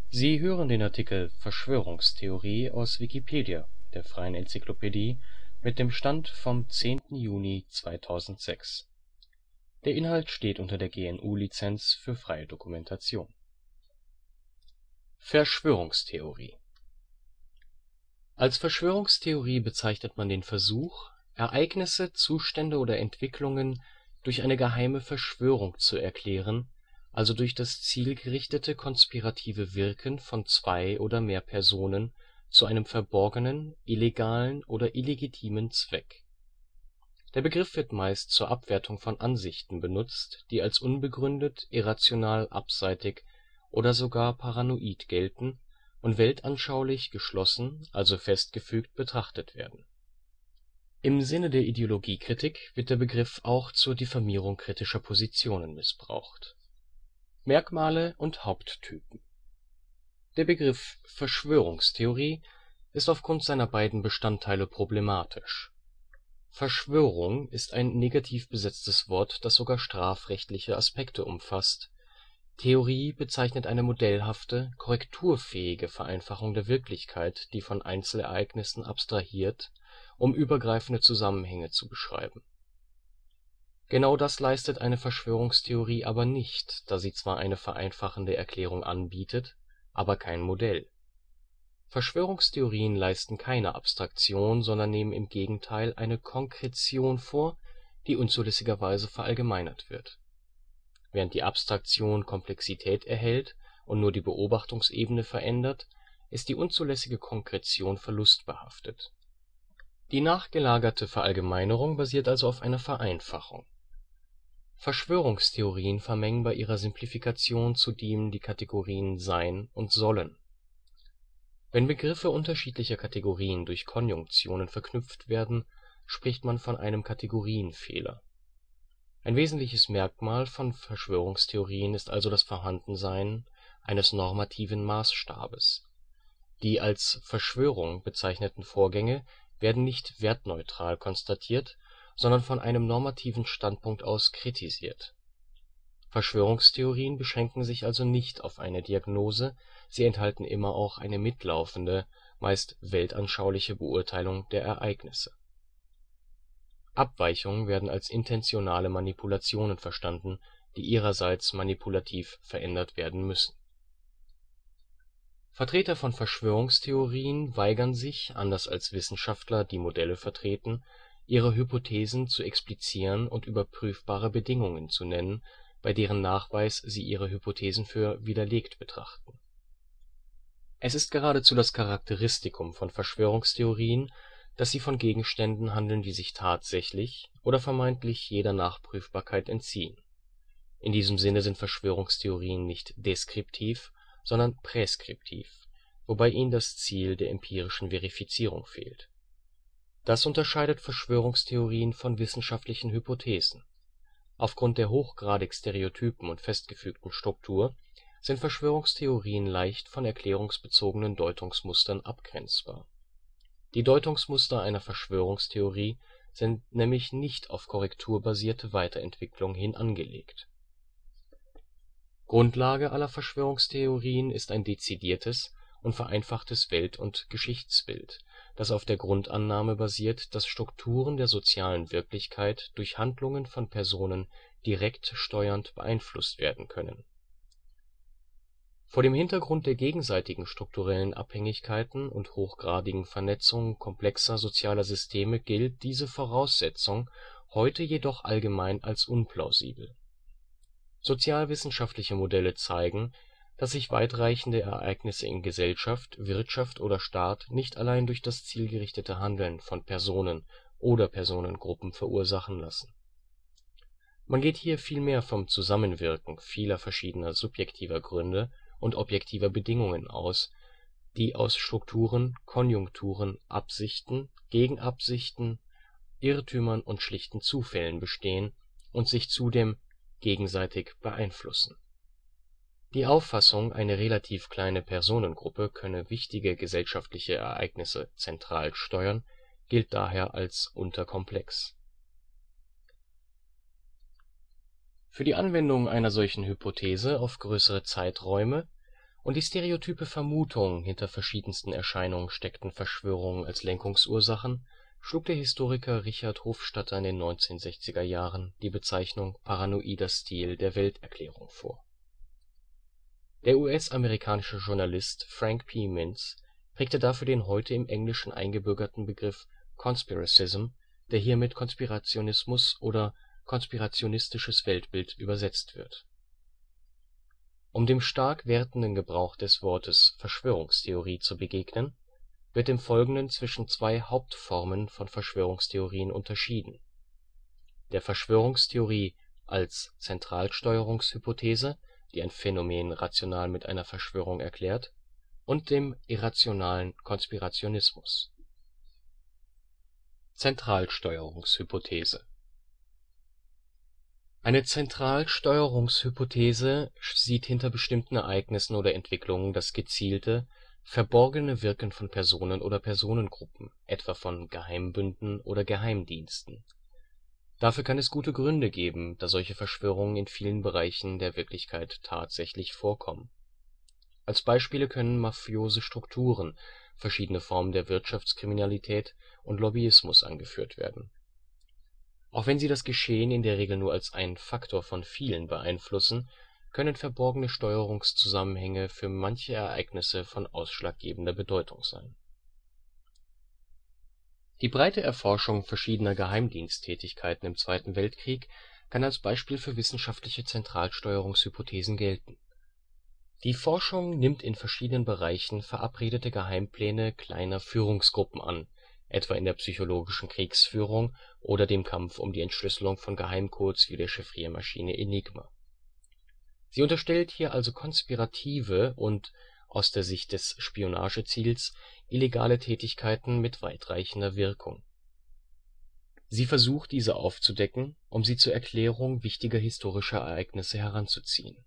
Sie hören den Artikel Verschwörungstheorie, aus Wikipedia, der freien Enzyklopädie. Mit dem Stand vom Der Inhalt steht unter der GNU Lizenz für freie Dokumentation. Verschwörungstheorie. Als Verschwörungstheorie bezeichnet man den Versuch, Ereignisse, Zustände oder Entwicklungen durch eine geheime Verschwörung zu erklären, also durch das zielgerichtete konspirative Wirken von zwei oder mehr Personen zu einem verborgenen, illegalen oder illegitimen Zweck. Der Begriff wird meist zur Abwertung von Ansichten benutzt, die als unbegründet, irrational, abseitig oder sogar paranoid gelten und weltanschaulich geschlossen, also festgefügt betrachtet werden. Im Sinne der Ideologiekritik wird der Begriff auch zur Diffamierung kritischer Positionen missbraucht. Merkmale und Haupttypen: Der Begriff Verschwörungstheorie ist aufgrund seiner beiden Bestandteile problematisch. Verschwörung ist ein negativ besetztes Wort, das sogar strafrechtliche Aspekte umfasst. Theorie bezeichnet eine modellhafte, korrekturfähige Vereinfachung der Wirklichkeit, die von Einzelereignissen abstrahiert, um übergreifende Zusammenhänge zu beschreiben. Genau das leistet eine Verschwörungstheorie aber nicht, da sie zwar eine vereinfachende Erklärung anbietet, aber kein Modell. Verschwörungstheorien leisten keine Abstraktion, sondern nehmen im Gegenteil eine Konkretion vor, die unzulässigerweise verallgemeinert wird. Während die Abstraktion Komplexität erhält und nur die Beobachtungsebene verändert, ist die unzulässige Konkretion verlustbehaftet. Die nachgelagerte Verallgemeinerung basiert also auf einer Vereinfachung. Verschwörungstheorien vermengen bei ihrer Simplifikation zudem die Kategorien Sein und Sollen. Wenn Begriffe unterschiedlicher Kategorien durch Konjunktionen verknüpft werden, spricht man von einem Kategorienfehler. Ein wesentliches Merkmal von Verschwörungstheorien ist also das Vorhandensein eines normativen Maßstabes. Die als Verschwörung bezeichneten Vorgänge werden nicht wertneutral konstatiert, sondern von einem normativen Standpunkt aus kritisiert. Verschwörungstheorien beschränken sich also nicht auf eine Diagnose, sie enthalten immer auch eine mitlaufende, meist weltanschauliche Beurteilung der Ereignisse. Abweichungen werden als intentionale Manipulationen verstanden, die ihrerseits manipulativ verändert werden müssen. Vertreter von Verschwörungstheorien weigern sich, anders als Wissenschaftler, die Modelle vertreten, ihre Hypothesen zu explizieren und überprüfbare Bedingungen zu nennen, bei deren Nachweis sie ihre Hypothesen für widerlegt betrachten. Es ist geradezu das Charakteristikum von Verschwörungstheorien, dass sie von Gegenständen handeln, die sich tatsächlich oder vermeintlich jeder Nachprüfbarkeit entziehen. In diesem Sinne sind Verschwörungstheorien nicht deskriptiv, sondern präskriptiv, wobei ihnen das Ziel der empirischen Verifizierung fehlt. Das unterscheidet Verschwörungstheorien von wissenschaftlichen Hypothesen. Aufgrund der hochgradig stereotypen und festgefügten Struktur sind Verschwörungstheorien leicht von erklärungsbezogenen Deutungsmustern abgrenzbar. Die Deutungsmuster einer Verschwörungstheorie sind nämlich nicht auf korrekturbasierte Weiterentwicklung hin angelegt. Grundlage aller Verschwörungstheorien ist ein dezidiertes und vereinfachtes Welt - und Geschichtsbild, das auf der Grundannahme basiert, dass Strukturen der sozialen Wirklichkeit durch Handlungen von Personen direkt steuernd beeinflusst werden können. Vor dem Hintergrund der gegenseitigen strukturellen Abhängigkeiten und hochgradigen Vernetzung komplexer sozialer Systeme gilt diese Voraussetzung heute jedoch allgemein als unplausibel. Sozialwissenschaftliche Modelle zeigen, dass sich weitreichende Ereignisse in Gesellschaft, Wirtschaft oder Staat nicht allein durch das zielgerichtete Handeln von Personen oder Personengruppen verursachen lassen. Man geht hier vielmehr vom Zusammenwirken vieler verschiedener subjektiver Gründe und objektiver Bedingungen aus, die aus Strukturen, Konjunkturen, Absichten, Gegenabsichten, Irrtümern und schlichten Zufällen bestehen und sich zudem gegenseitig beeinflussen. Die Auffassung, eine relativ kleine Personengruppe könne wichtige gesellschaftliche Ereignisse zentral steuern, gilt daher als unterkomplex. Für die Anwendung einer solchen Hypothese auf größere Zeiträume und die stereotype Vermutung, hinter verschiedensten Erscheinungen steckten Verschwörungen als Lenkungsursachen, schlug der Historiker Richard Hofstadter in den 1960er Jahren die Bezeichnung „ paranoider Stil der Welterklärung “vor. Der US-amerikanische Journalist Frank P. Mintz prägte dafür den heute im Englischen eingebürgerten Begriff Conspiracism, der hier mit Konspirationismus oder konspirationistisches Weltbild übersetzt wird. Um dem stark wertenden Gebrauch des Wortes Verschwörungstheorie zu begegnen, wird im Folgenden zwischen zwei Hauptformen von Verschwörungstheorien unterschieden: der Verschwörungstheorie als Zentralsteuerungshypothese, die ein Phänomen rational mit einer Verschwörung erklärt, und dem irrationalen Konspirationismus. Zentralsteuerungshypothese: Eine Zentralsteuerungshypothese sieht hinter bestimmten Ereignissen oder Entwicklungen das gezielte, verborgene Wirken von Personen oder Personengruppen, etwa von Geheimbünden oder Geheimdiensten. Dafür kann es gute Gründe geben, da solche Verschwörungen in vielen Bereichen der Wirklichkeit tatsächlich vorkommen. Als Beispiele können mafiose Strukturen, verschiedene Formen der Wirtschaftskriminalität und Lobbyismus angeführt werden. Auch wenn sie das Geschehen in der Regel nur als einen Faktor von vielen beeinflussen, können verborgene Steuerungszusammenhänge für manche Ereignisse von ausschlaggebender Bedeutung sein. Die breite Erforschung verschiedener Geheimdiensttätigkeiten im Zweiten Weltkrieg kann als Beispiel für wissenschaftliche Zentralsteuerungshypothesen gelten. Die Forschung nimmt in verschiedenen Bereichen verabredete Geheimpläne kleiner Führungsgruppen an, etwa in der psychologischen Kriegsführung oder dem Kampf um die Entschlüsselung von Geheimcodes wie der Chiffriermaschine Enigma. Sie unterstellt hier also konspirative und, aus der Sicht des Spionageziels, illegale Tätigkeiten mit weitreichender Wirkung. Sie versucht, diese aufzudecken, um sie zur Erklärung wichtiger historischer Ereignisse heranzuziehen.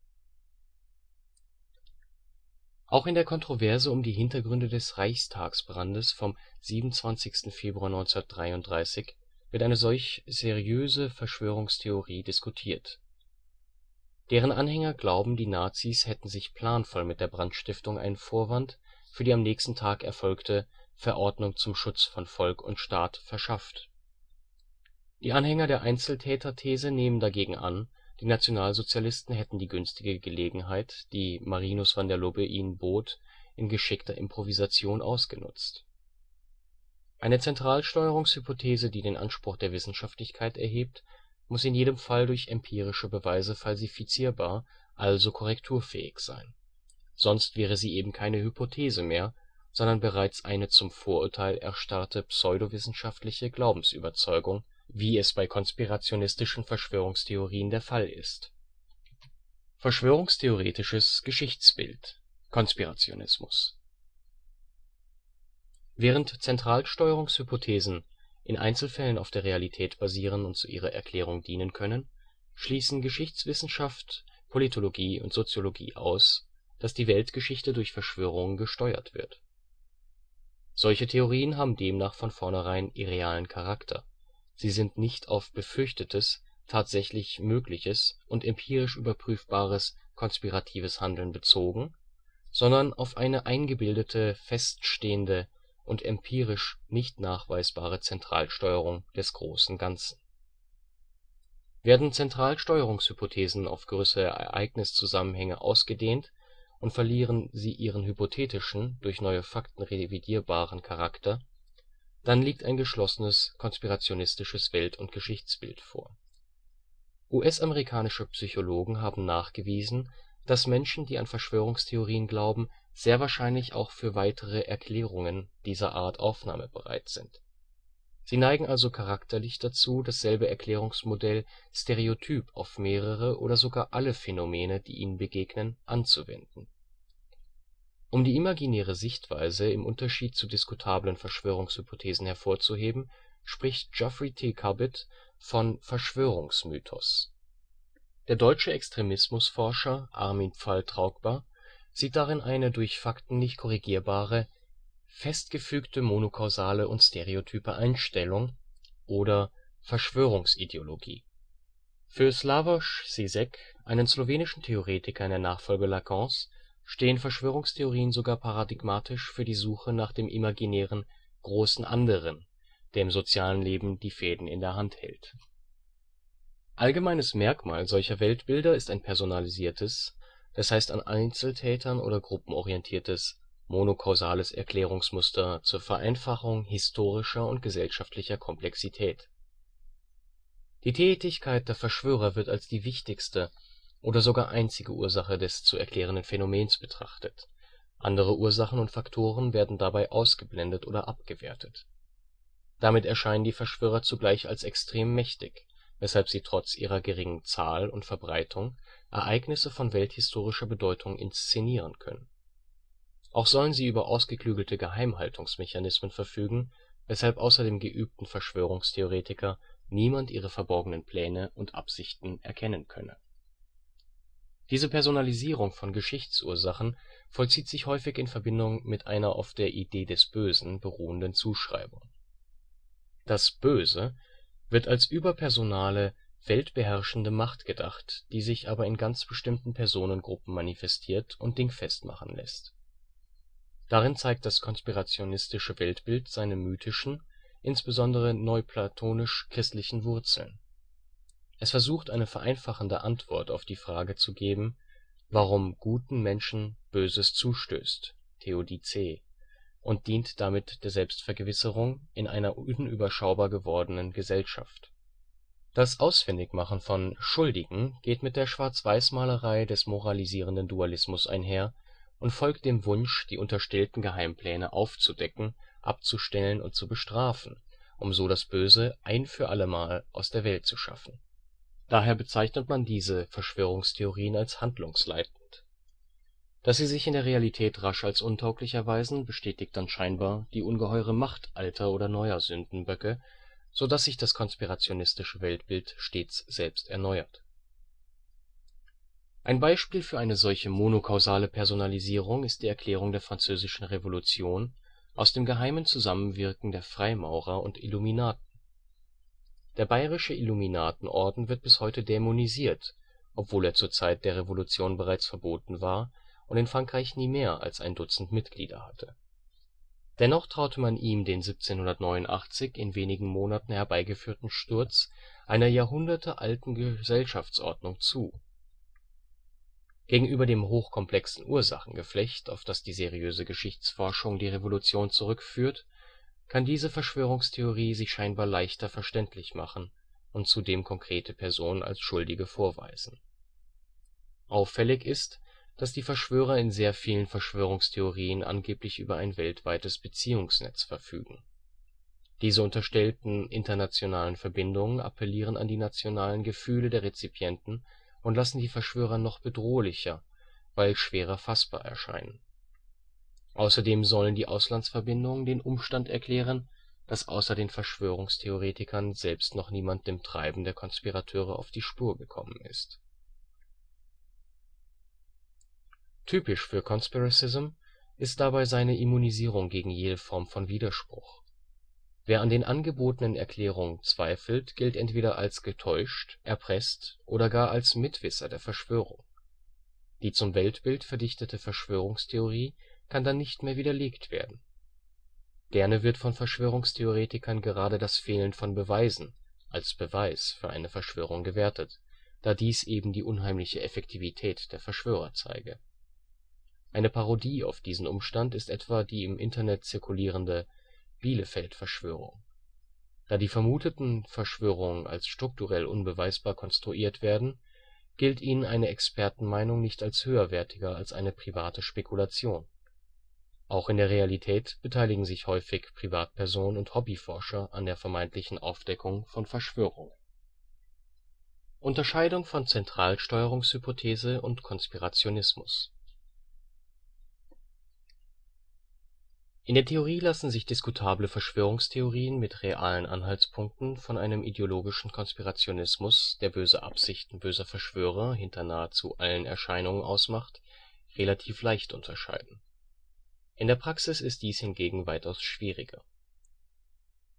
Auch in der Kontroverse um die Hintergründe des Reichstagsbrandes vom 27. Februar 1933 wird eine solch seriöse Verschwörungstheorie diskutiert. Deren Anhänger glauben, die Nazis hätten sich planvoll mit der Brandstiftung einen Vorwand für die am nächsten Tag erfolgte Verordnung zum Schutz von Volk und Staat verschafft. Die Anhänger der Einzeltäter-These nehmen dagegen an, die Nationalsozialisten hätten die günstige Gelegenheit, die Marinus van der Lubbe ihnen bot, in geschickter Improvisation ausgenutzt. Eine Zentralsteuerungshypothese, die den Anspruch der Wissenschaftlichkeit erhebt, muss in jedem Fall durch empirische Beweise falsifizierbar, also korrekturfähig sein. Sonst wäre sie eben keine Hypothese mehr, sondern bereits eine zum Vorurteil erstarrte pseudowissenschaftliche Glaubensüberzeugung, wie es bei konspirationistischen Verschwörungstheorien der Fall ist. Verschwörungstheoretisches Geschichtsbild: Konspirationismus. Während Zentralsteuerungshypothesen in Einzelfällen auf der Realität basieren und zu ihrer Erklärung dienen können, schließen Geschichtswissenschaft, Politologie und Soziologie aus, dass die Weltgeschichte durch Verschwörungen gesteuert wird. Solche Theorien haben demnach von vornherein irrealen Charakter, sie sind nicht auf befürchtetes, tatsächlich Mögliches und empirisch überprüfbares konspiratives Handeln bezogen, sondern auf eine eingebildete, feststehende und empirisch nicht nachweisbare Zentralsteuerung des großen Ganzen. Werden Zentralsteuerungshypothesen auf größere Ereigniszusammenhänge ausgedehnt und verlieren sie ihren hypothetischen, durch neue Fakten revidierbaren Charakter, dann liegt ein geschlossenes konspirationistisches Welt - und Geschichtsbild vor. US-amerikanische Psychologen haben nachgewiesen, dass Menschen, die an Verschwörungstheorien glauben, sehr wahrscheinlich auch für weitere Erklärungen dieser Art aufnahmebereit sind. Sie neigen also charakterlich dazu, dasselbe Erklärungsmodell stereotyp auf mehrere oder sogar alle Phänomene, die ihnen begegnen, anzuwenden. Um die imaginäre Sichtweise im Unterschied zu diskutablen Verschwörungshypothesen hervorzuheben, spricht Geoffrey T. Cubitt von Verschwörungsmythos. Der deutsche Extremismusforscher Armin Pfall-Traugba sieht darin eine durch Fakten nicht korrigierbare, festgefügte monokausale und stereotype Einstellung oder Verschwörungsideologie. Für Slavoj Žižek, einen slowenischen Theoretiker in der Nachfolge Lacans, stehen Verschwörungstheorien sogar paradigmatisch für die Suche nach dem imaginären „ großen Anderen “, der im sozialen Leben die Fäden in der Hand hält. Allgemeines Merkmal solcher Weltbilder ist ein personalisiertes, das heißt an Einzeltätern oder Gruppen orientiertes, monokausales Erklärungsmuster zur Vereinfachung historischer und gesellschaftlicher Komplexität. Die Tätigkeit der Verschwörer wird als die wichtigste oder sogar einzige Ursache des zu erklärenden Phänomens betrachtet, andere Ursachen und Faktoren werden dabei ausgeblendet oder abgewertet. Damit erscheinen die Verschwörer zugleich als extrem mächtig, weshalb sie trotz ihrer geringen Zahl und Verbreitung Ereignisse von welthistorischer Bedeutung inszenieren können. Auch sollen sie über ausgeklügelte Geheimhaltungsmechanismen verfügen, weshalb außer dem geübten Verschwörungstheoretiker niemand ihre verborgenen Pläne und Absichten erkennen könne. Diese Personalisierung von Geschichtsursachen vollzieht sich häufig in Verbindung mit einer auf der Idee des Bösen beruhenden Zuschreibung. Das Böse wird als überpersonale, weltbeherrschende Macht gedacht, die sich aber in ganz bestimmten Personengruppen manifestiert und dingfest machen lässt. Darin zeigt das konspirationistische Weltbild seine mythischen, insbesondere neuplatonisch-christlichen Wurzeln. Es versucht eine vereinfachende Antwort auf die Frage zu geben, warum guten Menschen Böses zustößt (Theodizee) und dient damit der Selbstvergewisserung in einer unüberschaubar gewordenen Gesellschaft. Das Ausfindigmachen von „ Schuldigen “geht mit der Schwarz-Weiß-Malerei des moralisierenden Dualismus einher und folgt dem Wunsch, die unterstellten Geheimpläne aufzudecken, abzustellen und zu bestrafen, um so das Böse ein für allemal aus der Welt zu schaffen. Daher bezeichnet man diese Verschwörungstheorien als handlungsleitend. Dass sie sich in der Realität rasch als untauglich erweisen, bestätigt dann scheinbar die ungeheure Macht alter oder neuer Sündenböcke, so dass sich das konspirationistische Weltbild stets selbst erneuert. Ein Beispiel für eine solche monokausale Personalisierung ist die Erklärung der Französischen Revolution aus dem geheimen Zusammenwirken der Freimaurer und Illuminaten. Der bayerische Illuminatenorden wird bis heute dämonisiert, obwohl er zur Zeit der Revolution bereits verboten war und in Frankreich nie mehr als ein Dutzend Mitglieder hatte. Dennoch traute man ihm den 1789 in wenigen Monaten herbeigeführten Sturz einer jahrhundertealten Gesellschaftsordnung zu. Gegenüber dem hochkomplexen Ursachengeflecht, auf das die seriöse Geschichtsforschung die Revolution zurückführt, kann diese Verschwörungstheorie sich scheinbar leichter verständlich machen und zudem konkrete Personen als Schuldige vorweisen. Auffällig ist, dass die Verschwörer in sehr vielen Verschwörungstheorien angeblich über ein weltweites Beziehungsnetz verfügen. Diese unterstellten internationalen Verbindungen appellieren an die nationalen Gefühle der Rezipienten und lassen die Verschwörer noch bedrohlicher, weil schwerer fassbar erscheinen. Außerdem sollen die Auslandsverbindungen den Umstand erklären, dass außer den Verschwörungstheoretikern selbst noch niemand dem Treiben der Konspirateure auf die Spur gekommen ist. Typisch für Conspiracism ist dabei seine Immunisierung gegen jede Form von Widerspruch. Wer an den angebotenen Erklärungen zweifelt, gilt entweder als getäuscht, erpresst oder gar als Mitwisser der Verschwörung. Die zum Weltbild verdichtete Verschwörungstheorie kann dann nicht mehr widerlegt werden. Gerne wird von Verschwörungstheoretikern gerade das Fehlen von Beweisen als Beweis für eine Verschwörung gewertet, da dies eben die unheimliche Effektivität der Verschwörer zeige. Eine Parodie auf diesen Umstand ist etwa die im Internet zirkulierende Bielefeld-Verschwörung. Da die vermuteten Verschwörungen als strukturell unbeweisbar konstruiert werden, gilt ihnen eine Expertenmeinung nicht als höherwertiger als eine private Spekulation. Auch in der Realität beteiligen sich häufig Privatpersonen und Hobbyforscher an der vermeintlichen Aufdeckung von Verschwörungen. Unterscheidung von Zentralsteuerungshypothese und Konspirationismus. In der Theorie lassen sich diskutable Verschwörungstheorien mit realen Anhaltspunkten von einem ideologischen Konspirationismus, der böse Absichten böser Verschwörer hinter nahezu allen Erscheinungen ausmacht, relativ leicht unterscheiden. In der Praxis ist dies hingegen weitaus schwieriger.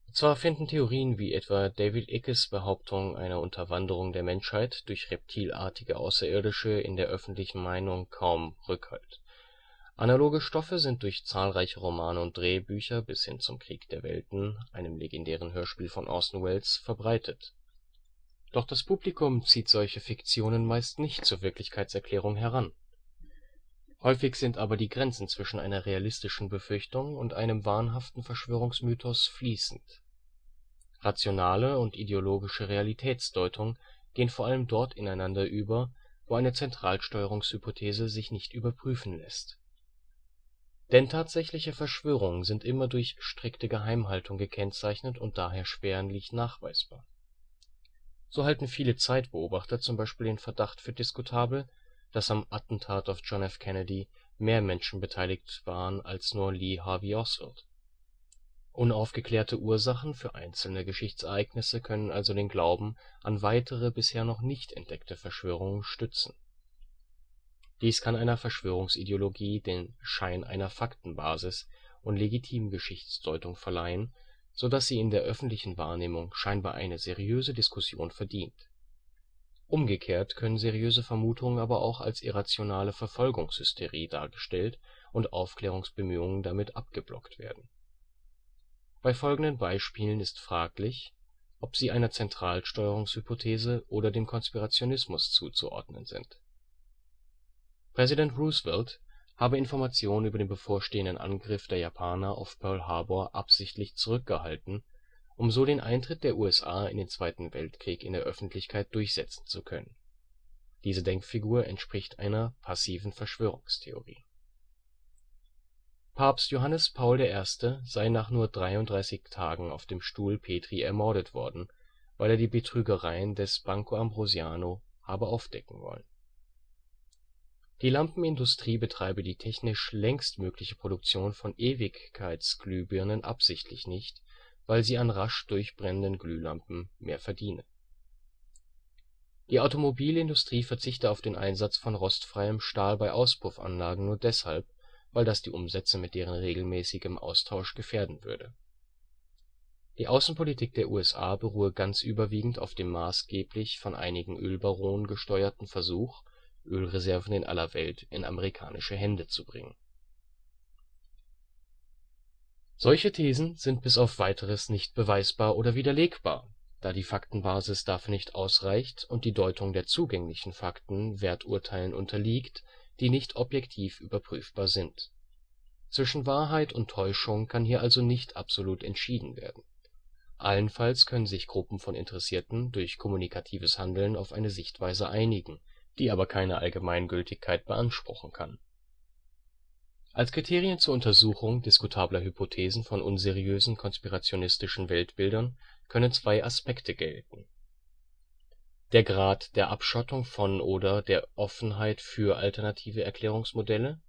Zwar finden Theorien wie etwa David Ickes Behauptung einer Unterwanderung der Menschheit durch reptilartige Außerirdische in der öffentlichen Meinung kaum Rückhalt. Analoge Stoffe sind durch zahlreiche Romane und Drehbücher bis hin zum Krieg der Welten, einem legendären Hörspiel von Orson Welles, verbreitet. Doch das Publikum zieht solche Fiktionen meist nicht zur Wirklichkeitserklärung heran. Häufig sind aber die Grenzen zwischen einer realistischen Befürchtung und einem wahnhaften Verschwörungsmythos fließend. Rationale und ideologische Realitätsdeutung gehen vor allem dort ineinander über, wo eine Zentralsteuerungshypothese sich nicht überprüfen lässt. Denn tatsächliche Verschwörungen sind immer durch strikte Geheimhaltung gekennzeichnet und daher schwerlich nachweisbar. So halten viele Zeitbeobachter zum Beispiel den Verdacht für diskutabel, dass am Attentat auf John F. Kennedy mehr Menschen beteiligt waren als nur Lee Harvey Oswald. Unaufgeklärte Ursachen für einzelne Geschichtsereignisse können also den Glauben an weitere bisher noch nicht entdeckte Verschwörungen stützen. Dies kann einer Verschwörungsideologie den Schein einer Faktenbasis und legitimen Geschichtsdeutung verleihen, so dass sie in der öffentlichen Wahrnehmung scheinbar eine seriöse Diskussion verdient. Umgekehrt können seriöse Vermutungen aber auch als irrationale Verfolgungshysterie dargestellt und Aufklärungsbemühungen damit abgeblockt werden. Bei folgenden Beispielen ist fraglich, ob sie einer Zentralsteuerungshypothese oder dem Konspirationismus zuzuordnen sind. Präsident Roosevelt habe Informationen über den bevorstehenden Angriff der Japaner auf Pearl Harbor absichtlich zurückgehalten, um so den Eintritt der USA in den Zweiten Weltkrieg in der Öffentlichkeit durchsetzen zu können. Diese Denkfigur entspricht einer passiven Verschwörungstheorie. Papst Johannes Paul I. sei nach nur 33 Tagen auf dem Stuhl Petri ermordet worden, weil er die Betrügereien des Banco Ambrosiano habe aufdecken wollen. Die Lampenindustrie betreibe die technisch längst mögliche Produktion von Ewigkeitsglühbirnen absichtlich nicht, weil sie an rasch durchbrennenden Glühlampen mehr verdiene. Die Automobilindustrie verzichte auf den Einsatz von rostfreiem Stahl bei Auspuffanlagen nur deshalb, weil das die Umsätze mit deren regelmäßigem Austausch gefährden würde. Die Außenpolitik der USA beruhe ganz überwiegend auf dem maßgeblich von einigen Ölbaronen gesteuerten Versuch, Ölreserven in aller Welt in amerikanische Hände zu bringen. Solche Thesen sind bis auf Weiteres nicht beweisbar oder widerlegbar, da die Faktenbasis dafür nicht ausreicht und die Deutung der zugänglichen Fakten Werturteilen unterliegt, die nicht objektiv überprüfbar sind. Zwischen Wahrheit und Täuschung kann hier also nicht absolut entschieden werden. Allenfalls können sich Gruppen von Interessierten durch kommunikatives Handeln auf eine Sichtweise einigen, die aber keine Allgemeingültigkeit beanspruchen kann. Als Kriterien zur Untersuchung diskutabler Hypothesen von unseriösen konspirationistischen Weltbildern können zwei Aspekte gelten: der Grad der Abschottung von oder der Offenheit für alternative Erklärungsmodelle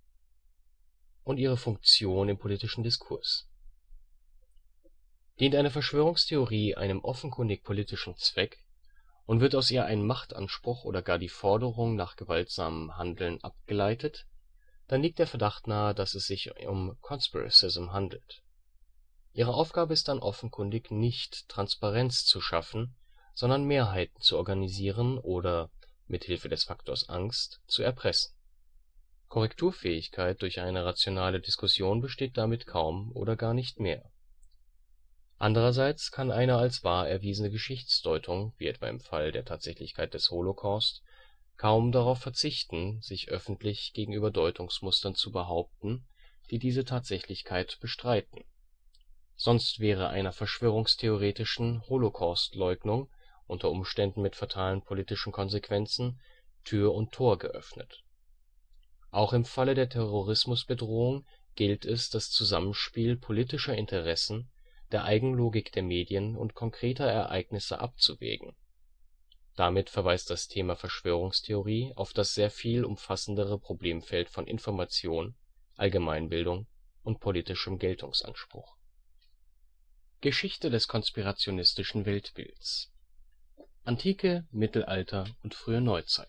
und ihre Funktion im politischen Diskurs. Dient eine Verschwörungstheorie einem offenkundig politischen Zweck und wird aus ihr ein Machtanspruch oder gar die Forderung nach gewaltsamem Handeln abgeleitet, dann liegt der Verdacht nahe, dass es sich um Conspiracism handelt. Ihre Aufgabe ist dann offenkundig nicht Transparenz zu schaffen, sondern Mehrheiten zu organisieren oder, mit Hilfe des Faktors Angst, zu erpressen. Korrekturfähigkeit durch eine rationale Diskussion besteht damit kaum oder gar nicht mehr. Andererseits kann eine als wahr erwiesene Geschichtsdeutung, wie etwa im Fall der Tatsächlichkeit des Holocaust, kaum darauf verzichten, sich öffentlich gegenüber Deutungsmustern zu behaupten, die diese Tatsächlichkeit bestreiten. Sonst wäre einer verschwörungstheoretischen Holocaustleugnung, unter Umständen mit fatalen politischen Konsequenzen, Tür und Tor geöffnet. Auch im Falle der Terrorismusbedrohung gilt es, das Zusammenspiel politischer Interessen, der Eigenlogik der Medien und konkreter Ereignisse abzuwägen. Damit verweist das Thema Verschwörungstheorie auf das sehr viel umfassendere Problemfeld von Information, Allgemeinbildung und politischem Geltungsanspruch. Geschichte des konspirationistischen Weltbilds: Antike, Mittelalter und frühe Neuzeit.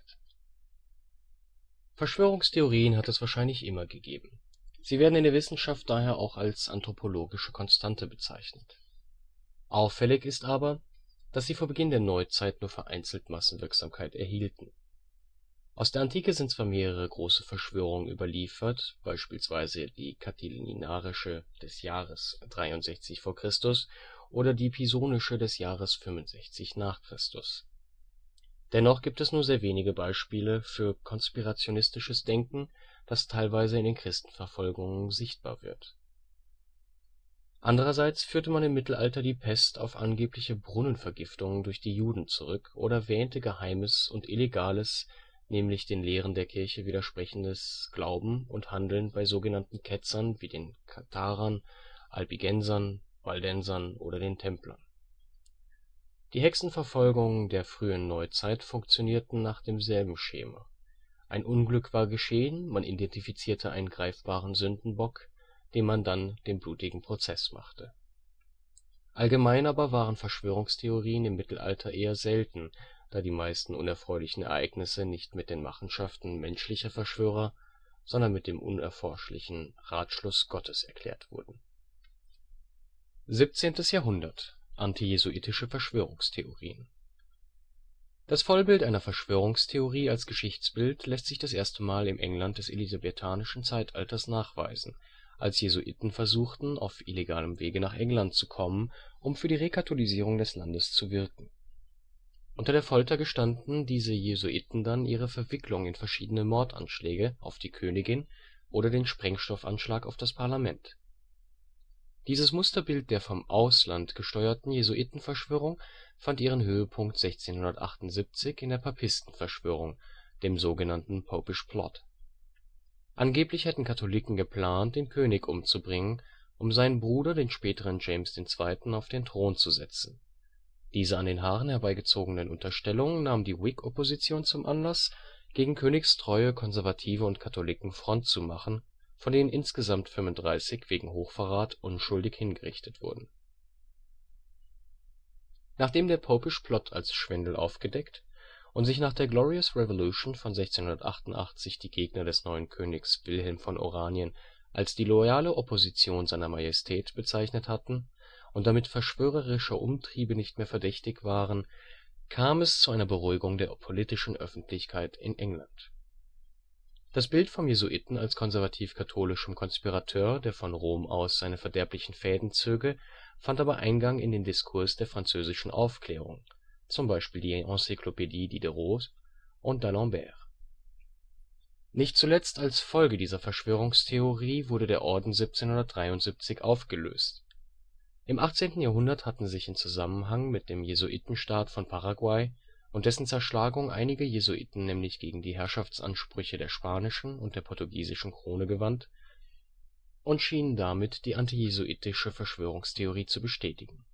Verschwörungstheorien hat es wahrscheinlich immer gegeben. Sie werden in der Wissenschaft daher auch als anthropologische Konstante bezeichnet. Auffällig ist aber, dass sie vor Beginn der Neuzeit nur vereinzelt Massenwirksamkeit erhielten. Aus der Antike sind zwar mehrere große Verschwörungen überliefert, beispielsweise die Catilinarische des Jahres 63 v. Chr. Oder die Pisonische des Jahres 65 n. Chr. Dennoch gibt es nur sehr wenige Beispiele für konspirationistisches Denken, das teilweise in den Christenverfolgungen sichtbar wird. Andererseits führte man im Mittelalter die Pest auf angebliche Brunnenvergiftungen durch die Juden zurück oder wähnte geheimes und illegales, nämlich den Lehren der Kirche widersprechendes Glauben und Handeln bei sogenannten Ketzern wie den Katharern, Albigensern, Valdensern oder den Templern. Die Hexenverfolgungen der frühen Neuzeit funktionierten nach demselben Schema. Ein Unglück war geschehen, man identifizierte einen greifbaren Sündenbock, dem man dann den blutigen Prozess machte. Allgemein aber waren Verschwörungstheorien im Mittelalter eher selten, da die meisten unerfreulichen Ereignisse nicht mit den Machenschaften menschlicher Verschwörer, sondern mit dem unerforschlichen Ratschluss Gottes erklärt wurden. 17. Jahrhundert: Antijesuitische Verschwörungstheorien. Das Vollbild einer Verschwörungstheorie als Geschichtsbild lässt sich das erste Mal im England des elisabethanischen Zeitalters nachweisen, als Jesuiten versuchten, auf illegalem Wege nach England zu kommen, um für die Rekatholisierung des Landes zu wirken. Unter der Folter gestanden diese Jesuiten dann ihre Verwicklung in verschiedene Mordanschläge auf die Königin oder den Sprengstoffanschlag auf das Parlament. Dieses Musterbild der vom Ausland gesteuerten Jesuitenverschwörung fand ihren Höhepunkt 1678 in der Papistenverschwörung, dem sogenannten Popish Plot. Angeblich hätten Katholiken geplant, den König umzubringen, um seinen Bruder, den späteren James II., auf den Thron zu setzen. Diese an den Haaren herbeigezogenen Unterstellungen nahm die Whig-Opposition zum Anlass, gegen königstreue Konservative und Katholiken Front zu machen, von denen insgesamt 35 wegen Hochverrat unschuldig hingerichtet wurden. Nachdem der Popish Plot als Schwindel aufgedeckt und sich nach der Glorious Revolution von 1688 die Gegner des neuen Königs Wilhelm von Oranien als die loyale Opposition seiner Majestät bezeichnet hatten und damit verschwörerischer Umtriebe nicht mehr verdächtig waren, kam es zu einer Beruhigung der politischen Öffentlichkeit in England. Das Bild vom Jesuiten als konservativ-katholischem Konspirateur, der von Rom aus seine verderblichen Fäden zöge, fand aber Eingang in den Diskurs der französischen Aufklärung, zum Beispiel die Encyclopédie Diderot und d'Alembert. Nicht zuletzt als Folge dieser Verschwörungstheorie wurde der Orden 1773 aufgelöst. Im 18. Jahrhundert hatten sich in Zusammenhang mit dem Jesuitenstaat von Paraguay und dessen Zerschlagung einige Jesuiten nämlich gegen die Herrschaftsansprüche der spanischen und der portugiesischen Krone gewandt und schienen damit die antijesuitische Verschwörungstheorie zu bestätigen.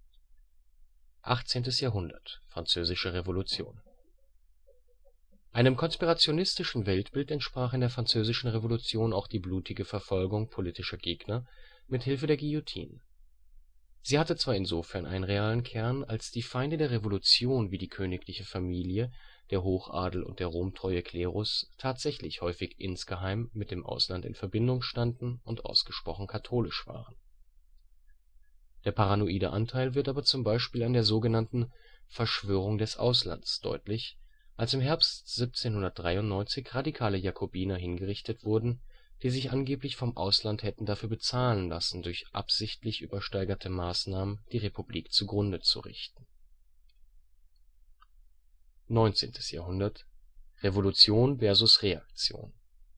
18. Jahrhundert: Französische Revolution. Einem konspirationistischen Weltbild entsprach in der Französischen Revolution auch die blutige Verfolgung politischer Gegner mit Hilfe der Guillotine. Sie hatte zwar insofern einen realen Kern, als die Feinde der Revolution wie die königliche Familie, der Hochadel und der romtreue Klerus tatsächlich häufig insgeheim mit dem Ausland in Verbindung standen und ausgesprochen katholisch waren. Der paranoide Anteil wird aber zum Beispiel an der sogenannten Verschwörung des Auslands deutlich, als im Herbst 1793 radikale Jakobiner hingerichtet wurden, die sich angeblich vom Ausland hätten dafür bezahlen lassen, durch absichtlich übersteigerte Maßnahmen die Republik zugrunde zu richten. 19. Jahrhundert: Revolution versus Reaktion.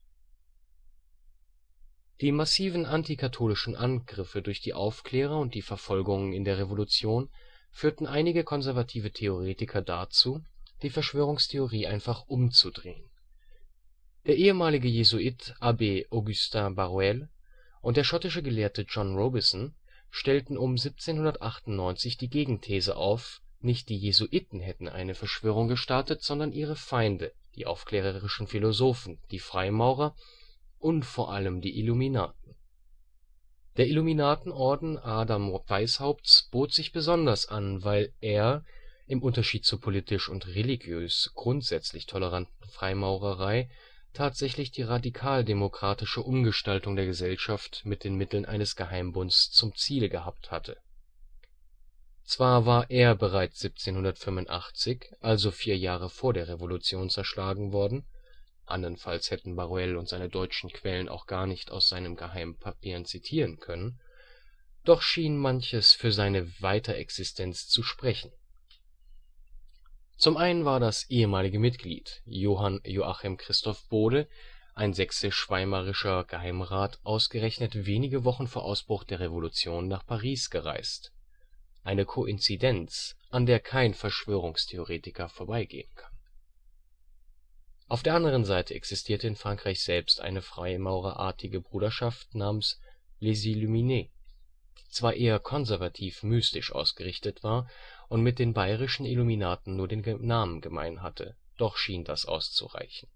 Die massiven antikatholischen Angriffe durch die Aufklärer und die Verfolgungen in der Revolution führten einige konservative Theoretiker dazu, die Verschwörungstheorie einfach umzudrehen. Der ehemalige Jesuit Abbé Augustin Barruel und der schottische Gelehrte John Robison stellten um 1798 die Gegenthese auf, nicht die Jesuiten hätten eine Verschwörung gestartet, sondern ihre Feinde, die aufklärerischen Philosophen, die Freimaurer und vor allem die Illuminaten. Der Illuminatenorden Adam Weishaupts bot sich besonders an, weil er, im Unterschied zur politisch und religiös grundsätzlich toleranten Freimaurerei, tatsächlich die radikal-demokratische Umgestaltung der Gesellschaft mit den Mitteln eines Geheimbunds zum Ziele gehabt hatte. Zwar war er bereits 1785, also 4 Jahre vor der Revolution, zerschlagen worden, andernfalls hätten Baruel und seine deutschen Quellen auch gar nicht aus seinen geheimen Papieren zitieren können, doch schien manches für seine Weiterexistenz zu sprechen. Zum einen war das ehemalige Mitglied Johann Joachim Christoph Bode, ein sächsisch-weimarischer Geheimrat, ausgerechnet wenige Wochen vor Ausbruch der Revolution nach Paris gereist. Eine Koinzidenz, an der kein Verschwörungstheoretiker vorbeigehen kann. Auf der anderen Seite existierte in Frankreich selbst eine freimaurerartige Bruderschaft namens Les Illuminés, die zwar eher konservativ-mystisch ausgerichtet war und mit den bayerischen Illuminaten nur den Namen gemein hatte, doch schien das auszureichen.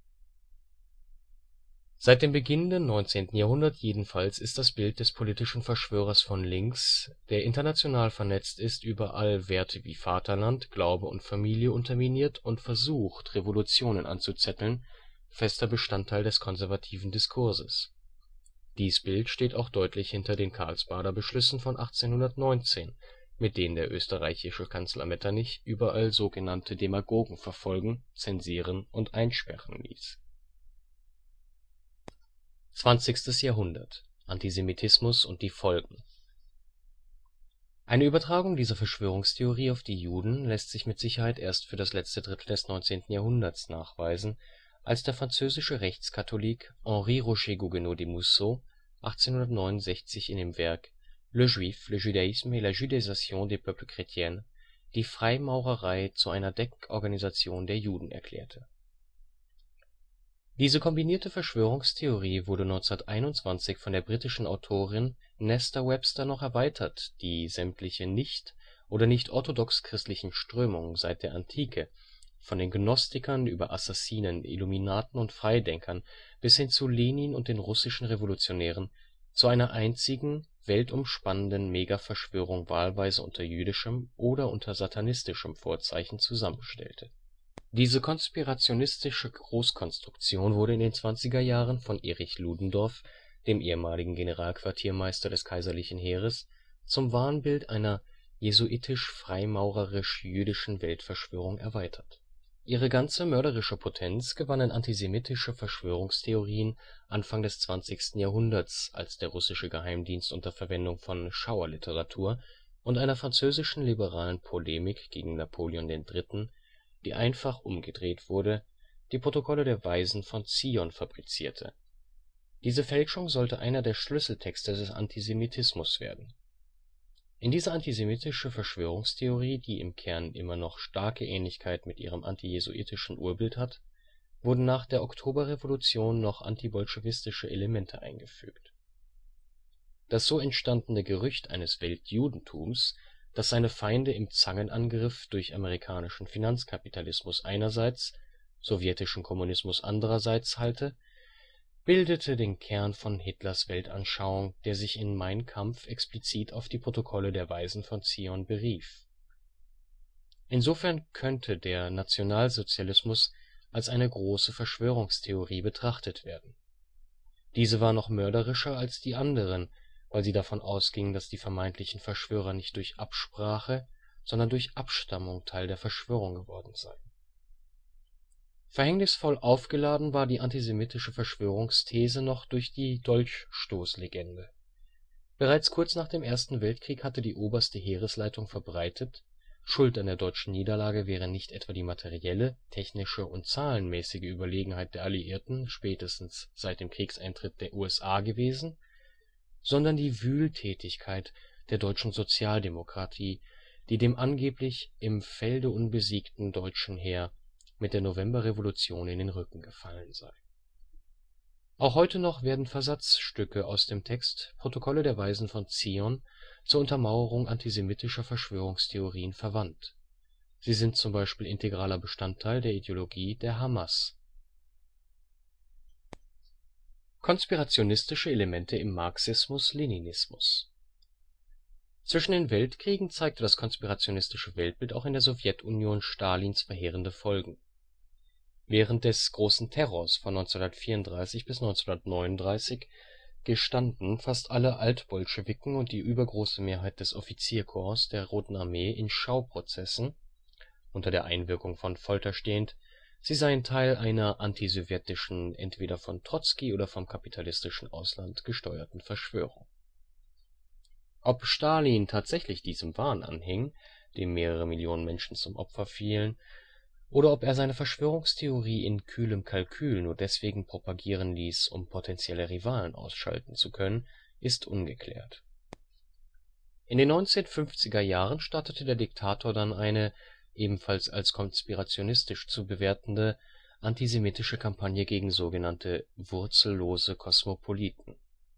Seit dem beginnenden 19. Jahrhundert jedenfalls ist das Bild des politischen Verschwörers von links, der international vernetzt ist, überall Werte wie Vaterland, Glaube und Familie unterminiert und versucht, Revolutionen anzuzetteln, fester Bestandteil des konservativen Diskurses. Dies Bild steht auch deutlich hinter den Karlsbader Beschlüssen von 1819, mit denen der österreichische Kanzler Metternich überall sogenannte Demagogen verfolgen, zensieren und einsperren ließ. 20. Jahrhundert: Antisemitismus und die Folgen. Eine Übertragung dieser Verschwörungstheorie auf die Juden lässt sich mit Sicherheit erst für das letzte Drittel des 19. Jahrhunderts nachweisen, als der französische Rechtskatholik Henri-Roger Goguenot de Mussot 1869 in dem Werk Le Juif, le judaïsme et la judaisation des peuples chrétiens die Freimaurerei zu einer Deckorganisation der Juden erklärte. Diese kombinierte Verschwörungstheorie wurde 1921 von der britischen Autorin Nesta Webster noch erweitert, die sämtliche nicht - oder nicht orthodox christlichen Strömungen seit der Antike, von den Gnostikern über Assassinen, Illuminaten und Freidenkern bis hin zu Lenin und den russischen Revolutionären, zu einer einzigen, weltumspannenden Megaverschwörung wahlweise unter jüdischem oder unter satanistischem Vorzeichen zusammenstellte. Diese konspirationistische Großkonstruktion wurde in den 20er Jahren von Erich Ludendorff, dem ehemaligen Generalquartiermeister des kaiserlichen Heeres, zum Wahnbild einer jesuitisch-freimaurerisch-jüdischen Weltverschwörung erweitert. Ihre ganze mörderische Potenz gewannen antisemitische Verschwörungstheorien Anfang des 20. Jahrhunderts, als der russische Geheimdienst unter Verwendung von Schauerliteratur und einer französischen liberalen Polemik gegen Napoleon III., die einfach umgedreht wurde, die Protokolle der Weisen von Zion fabrizierte. Diese Fälschung sollte einer der Schlüsseltexte des Antisemitismus werden. In diese antisemitische Verschwörungstheorie, die im Kern immer noch starke Ähnlichkeit mit ihrem antijesuitischen Urbild hat, wurden nach der Oktoberrevolution noch antibolschewistische Elemente eingefügt. Das so entstandene Gerücht eines Weltjudentums, das seine Feinde im Zangenangriff durch amerikanischen Finanzkapitalismus einerseits, sowjetischen Kommunismus andererseits halte, bildete den Kern von Hitlers Weltanschauung, der sich in Mein Kampf explizit auf die Protokolle der Weisen von Zion berief. Insofern könnte der Nationalsozialismus als eine große Verschwörungstheorie betrachtet werden. Diese war noch mörderischer als die anderen, weil sie davon ausging, dass die vermeintlichen Verschwörer nicht durch Absprache, sondern durch Abstammung Teil der Verschwörung geworden seien. Verhängnisvoll aufgeladen war die antisemitische Verschwörungsthese noch durch die Dolchstoßlegende. Bereits kurz nach dem Ersten Weltkrieg hatte die oberste Heeresleitung verbreitet, Schuld an der deutschen Niederlage wäre nicht etwa die materielle, technische und zahlenmäßige Überlegenheit der Alliierten spätestens seit dem Kriegseintritt der USA gewesen, sondern die Wühltätigkeit der deutschen Sozialdemokratie, die dem angeblich im Felde unbesiegten deutschen Heer mit der Novemberrevolution in den Rücken gefallen sei. Auch heute noch werden Versatzstücke aus dem Text Protokolle der Weisen von Zion zur Untermauerung antisemitischer Verschwörungstheorien verwandt. Sie sind zum Beispiel integraler Bestandteil der Ideologie der Hamas. Konspirationistische Elemente im Marxismus-Leninismus. Zwischen den Weltkriegen zeigte das konspirationistische Weltbild auch in der Sowjetunion Stalins verheerende Folgen. Während des Großen Terrors von 1934 bis 1939 gestanden fast alle Altbolschewiken und die übergroße Mehrheit des Offizierskorps der Roten Armee in Schauprozessen, unter der Einwirkung von Folter stehend, sie seien Teil einer antisowjetischen, entweder von Trotzki oder vom kapitalistischen Ausland gesteuerten Verschwörung. Ob Stalin tatsächlich diesem Wahn anhing, dem mehrere Millionen Menschen zum Opfer fielen, oder ob er seine Verschwörungstheorie in kühlem Kalkül nur deswegen propagieren ließ, um potenzielle Rivalen ausschalten zu können, ist ungeklärt. In den 1950er Jahren startete der Diktator dann eine, ebenfalls als konspirationistisch zu bewertende, antisemitische Kampagne gegen sogenannte „ wurzellose Kosmopoliten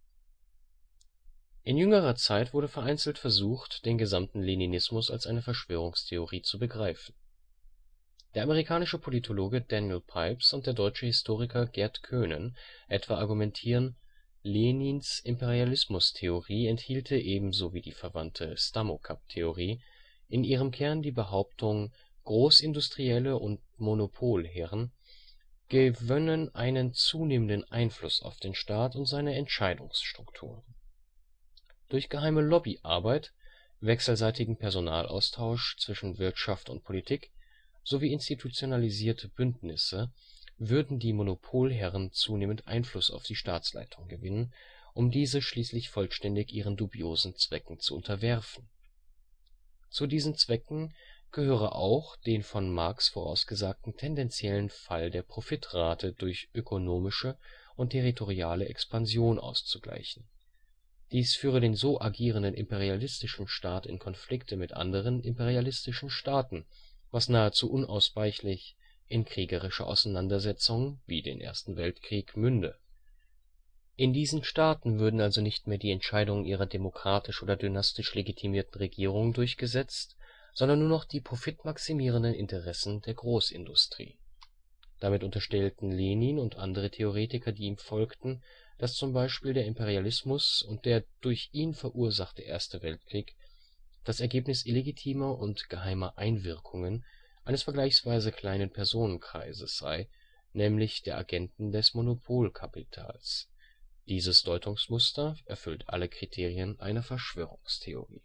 “. In jüngerer Zeit wurde vereinzelt versucht, den gesamten Leninismus als eine Verschwörungstheorie zu begreifen. Der amerikanische Politologe Daniel Pipes und der deutsche Historiker Gerd Köhnen etwa argumentieren, Lenins Imperialismustheorie enthielte ebenso wie die verwandte Stamokap-Theorie in ihrem Kern die Behauptung, Großindustrielle und Monopolherren gewönnen einen zunehmenden Einfluss auf den Staat und seine Entscheidungsstrukturen. Durch geheime Lobbyarbeit, wechselseitigen Personalaustausch zwischen Wirtschaft und Politik sowie institutionalisierte Bündnisse würden die Monopolherren zunehmend Einfluss auf die Staatsleitung gewinnen, um diese schließlich vollständig ihren dubiosen Zwecken zu unterwerfen. Zu diesen Zwecken gehöre auch, den von Marx vorausgesagten tendenziellen Fall der Profitrate durch ökonomische und territoriale Expansion auszugleichen. Dies führe den so agierenden imperialistischen Staat in Konflikte mit anderen imperialistischen Staaten, was nahezu unausweichlich in kriegerische Auseinandersetzungen wie den Ersten Weltkrieg münde. In diesen Staaten würden also nicht mehr die Entscheidungen ihrer demokratisch oder dynastisch legitimierten Regierungen durchgesetzt, sondern nur noch die profitmaximierenden Interessen der Großindustrie. Damit unterstellten Lenin und andere Theoretiker, die ihm folgten, dass zum Beispiel der Imperialismus und der durch ihn verursachte Erste Weltkrieg das Ergebnis illegitimer und geheimer Einwirkungen eines vergleichsweise kleinen Personenkreises sei, nämlich der Agenten des Monopolkapitals. Dieses Deutungsmuster erfüllt alle Kriterien einer Verschwörungstheorie.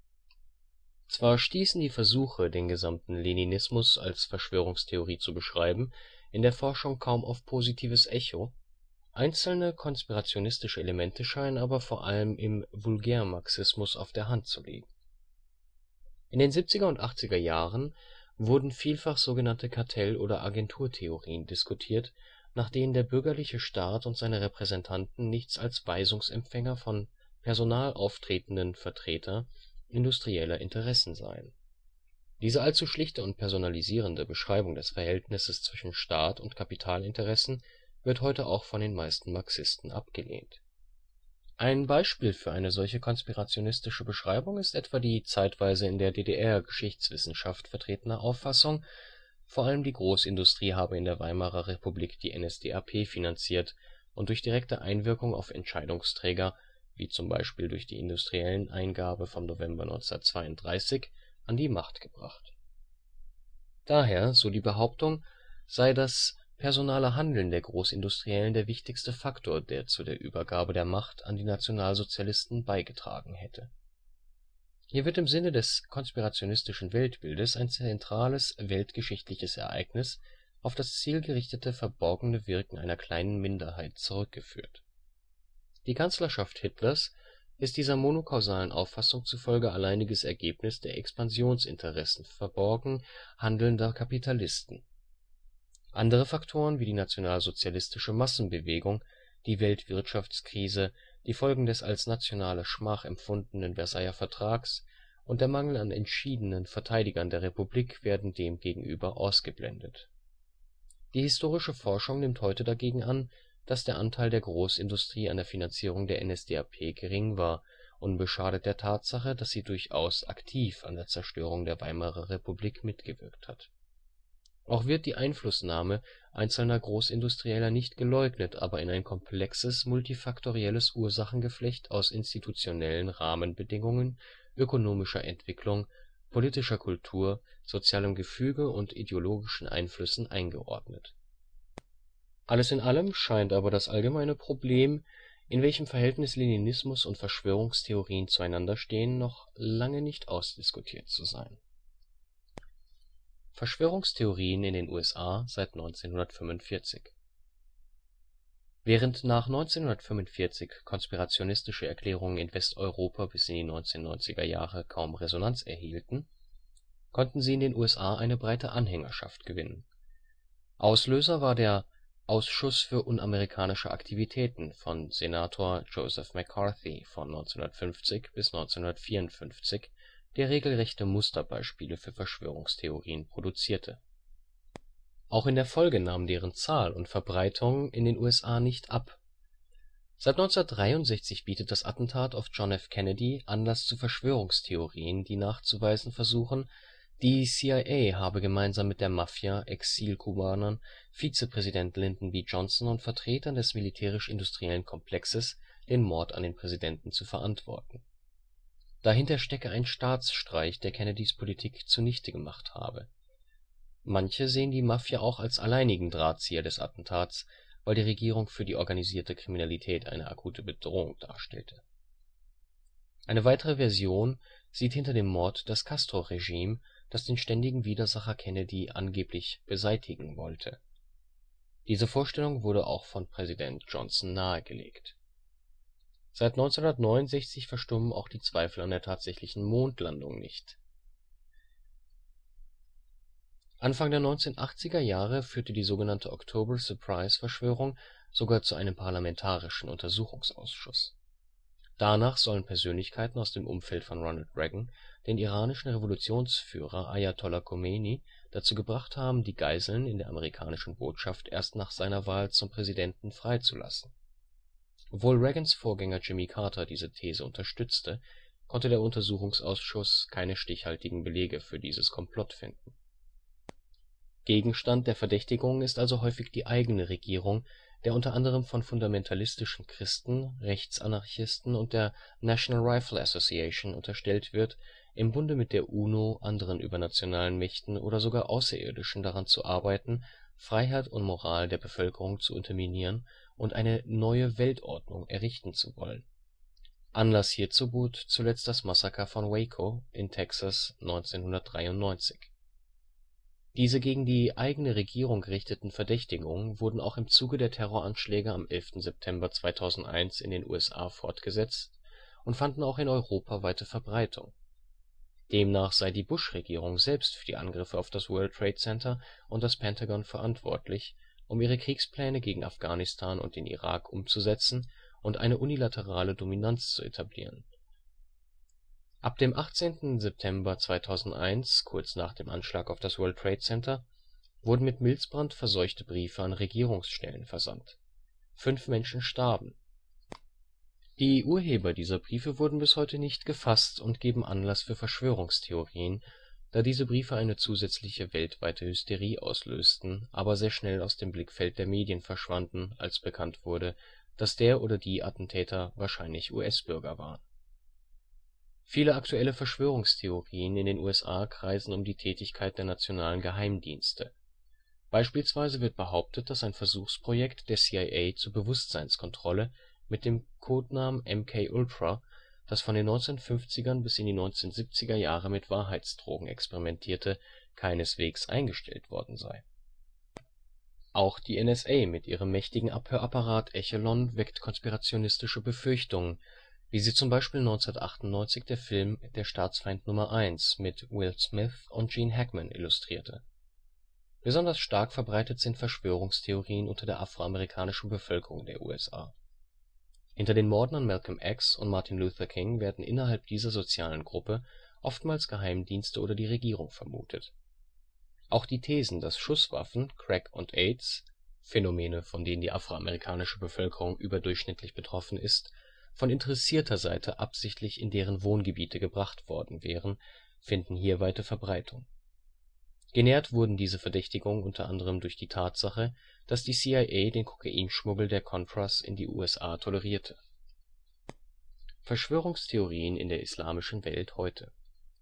Zwar stießen die Versuche, den gesamten Leninismus als Verschwörungstheorie zu beschreiben, in der Forschung kaum auf positives Echo, einzelne konspirationistische Elemente scheinen aber vor allem im Vulgärmarxismus auf der Hand zu liegen. In den 70er und 80er Jahren wurden vielfach sogenannte Kartell - oder Agenturtheorien diskutiert, nach denen der bürgerliche Staat und seine Repräsentanten nichts als Weisungsempfänger von Personal auftretenden Vertreter industrieller Interessen seien. Diese allzu schlichte und personalisierende Beschreibung des Verhältnisses zwischen Staat und Kapitalinteressen wird heute auch von den meisten Marxisten abgelehnt. Ein Beispiel für eine solche konspirationistische Beschreibung ist etwa die zeitweise in der DDR-Geschichtswissenschaft vertretene Auffassung, vor allem die Großindustrie habe in der Weimarer Republik die NSDAP finanziert und durch direkte Einwirkung auf Entscheidungsträger, wie zum Beispiel durch die Industrielleneingabe vom November 1932, an die Macht gebracht. Daher, so die Behauptung, sei das personale Handeln der Großindustriellen der wichtigste Faktor, der zu der Übergabe der Macht an die Nationalsozialisten beigetragen hätte. Hier wird im Sinne des konspirationistischen Weltbildes ein zentrales weltgeschichtliches Ereignis auf das zielgerichtete verborgene Wirken einer kleinen Minderheit zurückgeführt. Die Kanzlerschaft Hitlers ist dieser monokausalen Auffassung zufolge alleiniges Ergebnis der Expansionsinteressen verborgen handelnder Kapitalisten. Andere Faktoren wie die nationalsozialistische Massenbewegung, die Weltwirtschaftskrise, die Folgen des als nationale Schmach empfundenen Versailler Vertrags und der Mangel an entschiedenen Verteidigern der Republik werden demgegenüber ausgeblendet. Die historische Forschung nimmt heute dagegen an, dass der Anteil der Großindustrie an der Finanzierung der NSDAP gering war, unbeschadet der Tatsache, dass sie durchaus aktiv an der Zerstörung der Weimarer Republik mitgewirkt hat. Auch wird die Einflussnahme einzelner Großindustrieller nicht geleugnet, aber in ein komplexes multifaktorielles Ursachengeflecht aus institutionellen Rahmenbedingungen, ökonomischer Entwicklung, politischer Kultur, sozialem Gefüge und ideologischen Einflüssen eingeordnet. Alles in allem scheint aber das allgemeine Problem, In welchem Verhältnis Leninismus und Verschwörungstheorien zueinander stehen, noch lange nicht ausdiskutiert zu sein. Verschwörungstheorien in den USA seit 1945. Während nach 1945 konspirationistische Erklärungen in Westeuropa bis in die 1990er Jahre kaum Resonanz erhielten, konnten sie in den USA eine breite Anhängerschaft gewinnen. Auslöser war der Ausschuss für unamerikanische Aktivitäten von Senator Joseph McCarthy von 1950 bis 1954, der regelrechte Musterbeispiele für Verschwörungstheorien produzierte. Auch in der Folge nahm deren Zahl und Verbreitung in den USA nicht ab. Seit 1963 bietet das Attentat auf John F. Kennedy Anlass zu Verschwörungstheorien, die nachzuweisen versuchen, die CIA habe gemeinsam mit der Mafia, Exil-Kubanern, Vizepräsident Lyndon B. Johnson und Vertretern des militärisch-industriellen Komplexes den Mord an den Präsidenten zu verantworten. Dahinter stecke ein Staatsstreich, der Kennedys Politik zunichte gemacht habe. Manche sehen die Mafia auch als alleinigen Drahtzieher des Attentats, weil die Regierung für die organisierte Kriminalität eine akute Bedrohung darstellte. Eine weitere Version sieht hinter dem Mord das Castro-Regime, das den ständigen Widersacher Kennedy angeblich beseitigen wollte. Diese Vorstellung wurde auch von Präsident Johnson nahegelegt. Seit 1969 verstummen auch die Zweifel an der tatsächlichen Mondlandung nicht. Anfang der 1980er Jahre führte die sogenannte October-Surprise-Verschwörung sogar zu einem parlamentarischen Untersuchungsausschuss. Danach sollen Persönlichkeiten aus dem Umfeld von Ronald Reagan den iranischen Revolutionsführer Ayatollah Khomeini dazu gebracht haben, die Geiseln in der amerikanischen Botschaft erst nach seiner Wahl zum Präsidenten freizulassen. Obwohl Reagans Vorgänger Jimmy Carter diese These unterstützte, konnte der Untersuchungsausschuss keine stichhaltigen Belege für dieses Komplott finden. Gegenstand der Verdächtigungen ist also häufig die eigene Regierung, der unter anderem von fundamentalistischen Christen, Rechtsanarchisten und der National Rifle Association unterstellt wird, im Bunde mit der UNO, anderen übernationalen Mächten oder sogar Außerirdischen daran zu arbeiten, Freiheit und Moral der Bevölkerung zu unterminieren und eine neue Weltordnung errichten zu wollen. Anlass hierzu bot zuletzt das Massaker von Waco in Texas 1993. Diese gegen die eigene Regierung gerichteten Verdächtigungen wurden auch im Zuge der Terroranschläge am 11. September 2001 in den USA fortgesetzt und fanden auch in Europa weite Verbreitung. Demnach sei die Bush-Regierung selbst für die Angriffe auf das World Trade Center und das Pentagon verantwortlich, um ihre Kriegspläne gegen Afghanistan und den Irak umzusetzen und eine unilaterale Dominanz zu etablieren. Ab dem 18. September 2001, kurz nach dem Anschlag auf das World Trade Center, wurden mit Milzbrand verseuchte Briefe an Regierungsstellen versandt. 5 Menschen starben. Die Urheber dieser Briefe wurden bis heute nicht gefasst und geben Anlass für Verschwörungstheorien, da diese Briefe eine zusätzliche weltweite Hysterie auslösten, aber sehr schnell aus dem Blickfeld der Medien verschwanden, als bekannt wurde, dass der oder die Attentäter wahrscheinlich US-Bürger waren. Viele aktuelle Verschwörungstheorien in den USA kreisen um die Tätigkeit der nationalen Geheimdienste. Beispielsweise wird behauptet, dass ein Versuchsprojekt der CIA zur Bewusstseinskontrolle mit dem Codenamen MK-Ultra, das von den 1950ern bis in die 1970er Jahre mit Wahrheitsdrogen experimentierte, keineswegs eingestellt worden sei. Auch die NSA mit ihrem mächtigen Abhörapparat Echelon weckt konspirationistische Befürchtungen, wie sie zum Beispiel 1998 der Film Der Staatsfeind Nummer 1 mit Will Smith und Gene Hackman illustrierte. Besonders stark verbreitet sind Verschwörungstheorien unter der afroamerikanischen Bevölkerung der USA. Hinter den Morden an Malcolm X und Martin Luther King werden innerhalb dieser sozialen Gruppe oftmals Geheimdienste oder die Regierung vermutet. Auch die Thesen, dass Schusswaffen, Crack und AIDS – Phänomene, von denen die afroamerikanische Bevölkerung überdurchschnittlich betroffen ist – von interessierter Seite absichtlich in deren Wohngebiete gebracht worden wären, finden hier weite Verbreitung. Genährt wurden diese Verdächtigungen unter anderem durch die Tatsache, dass die CIA den Kokainschmuggel der Contras in die USA tolerierte. Verschwörungstheorien in der islamischen Welt heute.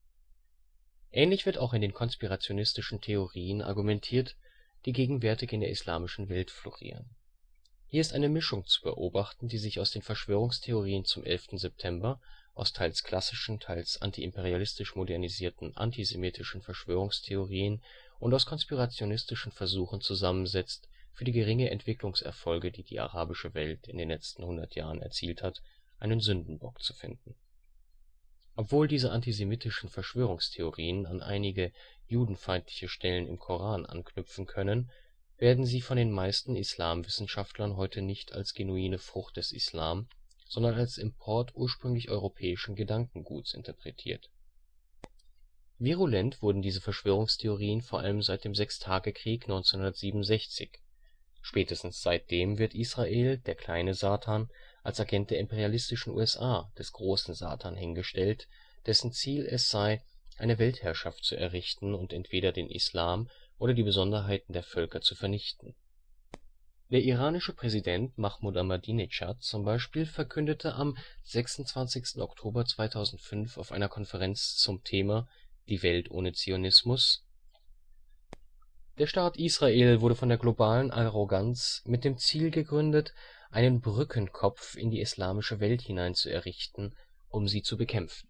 Ähnlich wird auch in den konspirationistischen Theorien argumentiert, die gegenwärtig in der islamischen Welt florieren. Hier ist eine Mischung zu beobachten, die sich aus den Verschwörungstheorien zum 11. September, aus teils klassischen, teils antiimperialistisch modernisierten antisemitischen Verschwörungstheorien und aus konspirationistischen Versuchen zusammensetzt, für die geringe Entwicklungserfolge, die die arabische Welt in den letzten 100 Jahren erzielt hat, einen Sündenbock zu finden. Obwohl diese antisemitischen Verschwörungstheorien an einige judenfeindliche Stellen im Koran anknüpfen können, werden sie von den meisten Islamwissenschaftlern heute nicht als genuine Frucht des Islam, sondern als Import ursprünglich europäischen Gedankenguts interpretiert. Virulent wurden diese Verschwörungstheorien vor allem seit dem Sechstagekrieg 1967. Spätestens seitdem wird Israel, der kleine Satan, als Agent der imperialistischen USA, des großen Satan, hingestellt, dessen Ziel es sei, eine Weltherrschaft zu errichten und entweder den Islam oder die Besonderheiten der Völker zu vernichten. Der iranische Präsident Mahmoud Ahmadinejad zum Beispiel verkündete am 26. Oktober 2005 auf einer Konferenz zum Thema „ Die Welt ohne Zionismus: Der Staat Israel wurde von der globalen Arroganz mit dem Ziel gegründet, einen Brückenkopf in die islamische Welt hinein zu errichten, um sie zu bekämpfen.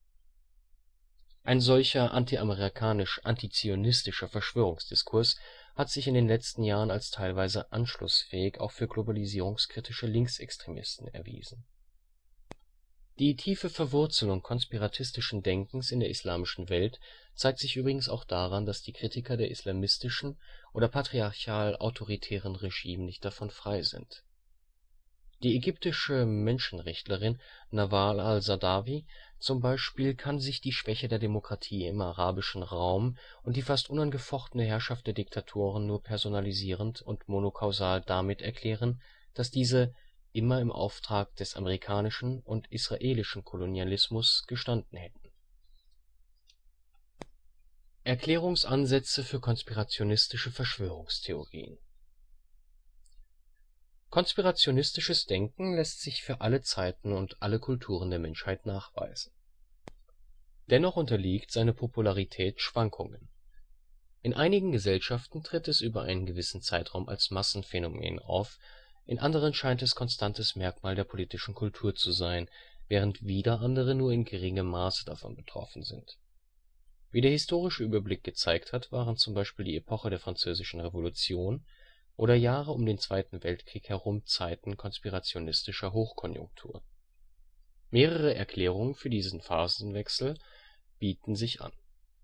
“Ein solcher anti-amerikanisch-antizionistischer Verschwörungsdiskurs hat sich in den letzten Jahren als teilweise anschlussfähig auch für globalisierungskritische Linksextremisten erwiesen. Die tiefe Verwurzelung konspiratistischen Denkens in der islamischen Welt zeigt sich übrigens auch daran, dass die Kritiker der islamistischen oder patriarchal-autoritären Regime nicht davon frei sind. Die ägyptische Menschenrechtlerin Nawal al-Saadawi zum Beispiel kann sich die Schwäche der Demokratie im arabischen Raum und die fast unangefochtene Herrschaft der Diktatoren nur personalisierend und monokausal damit erklären, dass diese immer im Auftrag des amerikanischen und israelischen Kolonialismus gestanden hätten. Erklärungsansätze für konspirationistische Verschwörungstheorien. Konspirationistisches Denken lässt sich für alle Zeiten und alle Kulturen der Menschheit nachweisen. Dennoch unterliegt seine Popularität Schwankungen. In einigen Gesellschaften tritt es über einen gewissen Zeitraum als Massenphänomen auf, in anderen scheint es konstantes Merkmal der politischen Kultur zu sein, während wieder andere nur in geringem Maße davon betroffen sind. Wie der historische Überblick gezeigt hat, waren zum Beispiel die Epoche der Französischen Revolution oder Jahre um den Zweiten Weltkrieg herum Zeiten konspirationistischer Hochkonjunktur. Mehrere Erklärungen für diesen Phasenwechsel bieten sich an.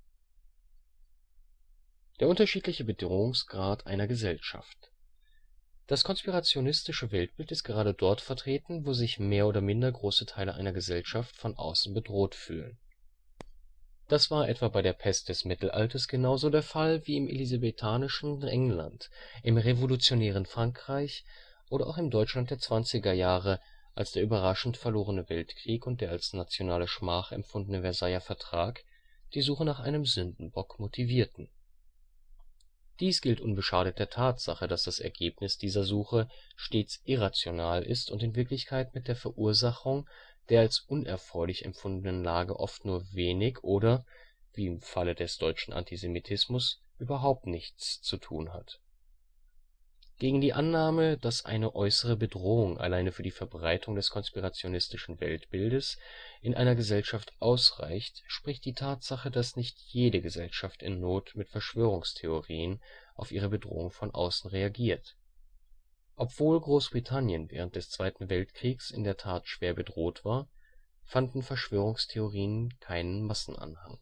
Der unterschiedliche Bedrohungsgrad einer Gesellschaft. Das konspirationistische Weltbild ist gerade dort vertreten, wo sich mehr oder minder große Teile einer Gesellschaft von außen bedroht fühlen. Das war etwa bei der Pest des Mittelalters genauso der Fall wie im elisabethanischen England, im revolutionären Frankreich oder auch im Deutschland der 20er Jahre, als der überraschend verlorene Weltkrieg und der als nationale Schmach empfundene Versailler Vertrag die Suche nach einem Sündenbock motivierten. Dies gilt unbeschadet der Tatsache, dass das Ergebnis dieser Suche stets irrational ist und in Wirklichkeit mit der Verursachung der als unerfreulich empfundenen Lage oft nur wenig oder, wie im Falle des deutschen Antisemitismus, überhaupt nichts zu tun hat. Gegen die Annahme, dass eine äußere Bedrohung alleine für die Verbreitung des konspirationistischen Weltbildes in einer Gesellschaft ausreicht, spricht die Tatsache, dass nicht jede Gesellschaft in Not mit Verschwörungstheorien auf ihre Bedrohung von außen reagiert. Obwohl Großbritannien während des Zweiten Weltkriegs in der Tat schwer bedroht war, fanden Verschwörungstheorien keinen Massenanhang.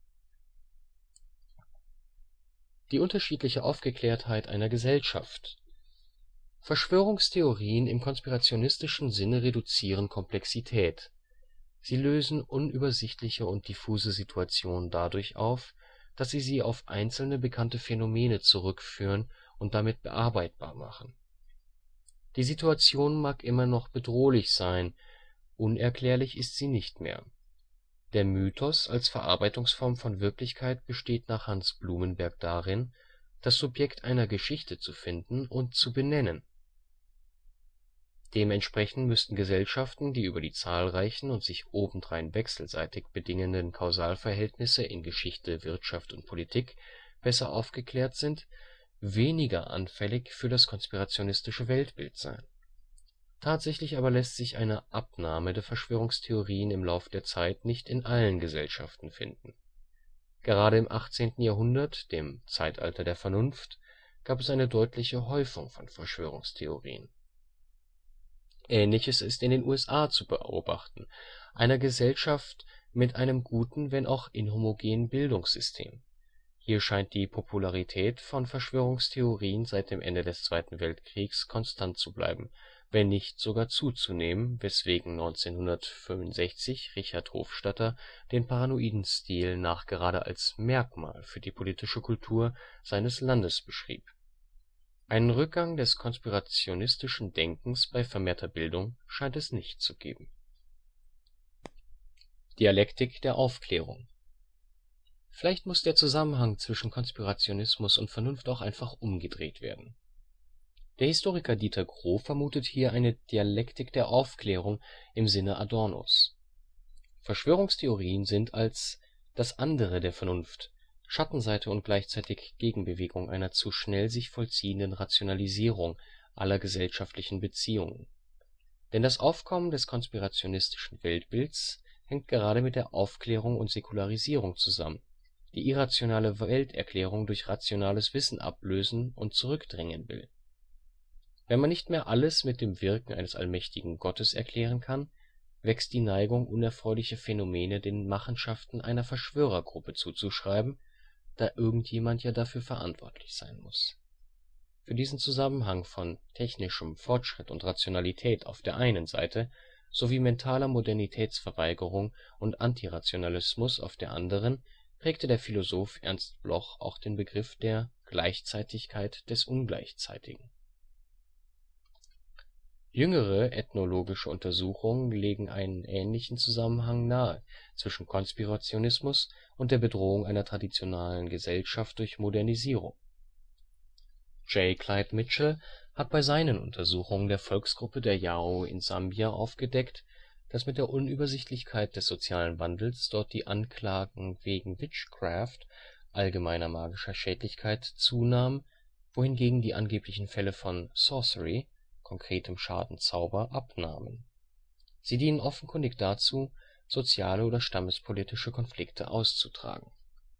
Die unterschiedliche Aufgeklärtheit einer Gesellschaft. Verschwörungstheorien im konspirationistischen Sinne reduzieren Komplexität. Sie lösen unübersichtliche und diffuse Situationen dadurch auf, dass sie auf einzelne bekannte Phänomene zurückführen und damit bearbeitbar machen. Die Situation mag immer noch bedrohlich sein, unerklärlich ist sie nicht mehr. Der Mythos als Verarbeitungsform von Wirklichkeit besteht nach Hans Blumenberg darin, das Subjekt einer Geschichte zu finden und zu benennen. Dementsprechend müssten Gesellschaften, die über die zahlreichen und sich obendrein wechselseitig bedingenden Kausalverhältnisse in Geschichte, Wirtschaft und Politik besser aufgeklärt sind, weniger anfällig für das konspirationistische Weltbild sein. Tatsächlich aber lässt sich eine Abnahme der Verschwörungstheorien im Lauf der Zeit nicht in allen Gesellschaften finden. Gerade im 18. Jahrhundert, dem Zeitalter der Vernunft, gab es eine deutliche Häufung von Verschwörungstheorien. Ähnliches ist in den USA zu beobachten, einer Gesellschaft mit einem guten, wenn auch inhomogenen Bildungssystem. Hier scheint die Popularität von Verschwörungstheorien seit dem Ende des Zweiten Weltkriegs konstant zu bleiben, wenn nicht sogar zuzunehmen, weswegen 1965 Richard Hofstadter den paranoiden Stil nachgerade als Merkmal für die politische Kultur seines Landes beschrieb. Einen Rückgang des konspirationistischen Denkens bei vermehrter Bildung scheint es nicht zu geben. Dialektik der Aufklärung. Vielleicht muss der Zusammenhang zwischen Konspirationismus und Vernunft auch einfach umgedreht werden. Der Historiker Dieter Groh vermutet hier eine Dialektik der Aufklärung im Sinne Adornos. Verschwörungstheorien sind als das andere der Vernunft, Schattenseite und gleichzeitig Gegenbewegung einer zu schnell sich vollziehenden Rationalisierung aller gesellschaftlichen Beziehungen. Denn das Aufkommen des konspirationistischen Weltbilds hängt gerade mit der Aufklärung und Säkularisierung zusammen, die irrationale Welterklärung durch rationales Wissen ablösen und zurückdrängen will. Wenn man nicht mehr alles mit dem Wirken eines allmächtigen Gottes erklären kann, wächst die Neigung, unerfreuliche Phänomene den Machenschaften einer Verschwörergruppe zuzuschreiben, da irgendjemand ja dafür verantwortlich sein muss. Für diesen Zusammenhang von technischem Fortschritt und Rationalität auf der einen Seite sowie mentaler Modernitätsverweigerung und Antirationalismus auf der anderen prägte der Philosoph Ernst Bloch auch den Begriff der Gleichzeitigkeit des Ungleichzeitigen. Jüngere ethnologische Untersuchungen legen einen ähnlichen Zusammenhang nahe zwischen Konspirationismus und der Bedrohung einer traditionellen Gesellschaft durch Modernisierung. J. Clyde Mitchell hat bei seinen Untersuchungen der Volksgruppe der Yao in Sambia aufgedeckt, dass mit der Unübersichtlichkeit des sozialen Wandels dort die Anklagen wegen Witchcraft, allgemeiner magischer Schädlichkeit, zunahmen, wohingegen die angeblichen Fälle von Sorcery, konkretem Schadenzauber, abnahmen. Sie dienen offenkundig dazu, soziale oder stammespolitische Konflikte auszutragen.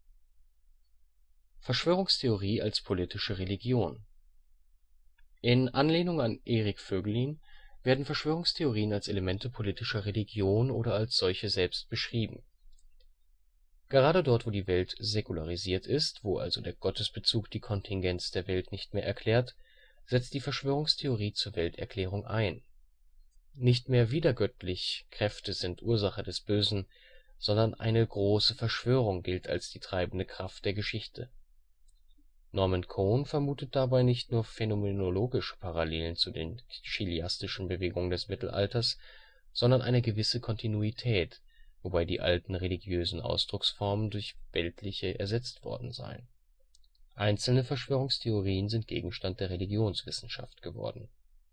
Verschwörungstheorie als politische Religion. In Anlehnung an Erik Voegelin werden Verschwörungstheorien als Elemente politischer Religion oder als solche selbst beschrieben. Gerade dort, wo die Welt säkularisiert ist, wo also der Gottesbezug die Kontingenz der Welt nicht mehr erklärt, setzt die Verschwörungstheorie zur Welterklärung ein. Nicht mehr widergöttlich Kräfte sind Ursache des Bösen, sondern eine große Verschwörung gilt als die treibende Kraft der Geschichte. Norman Cohn vermutet dabei nicht nur phänomenologische Parallelen zu den chiliastischen Bewegungen des Mittelalters, sondern eine gewisse Kontinuität, wobei die alten religiösen Ausdrucksformen durch weltliche ersetzt worden seien. Einzelne Verschwörungstheorien sind Gegenstand der Religionswissenschaft geworden.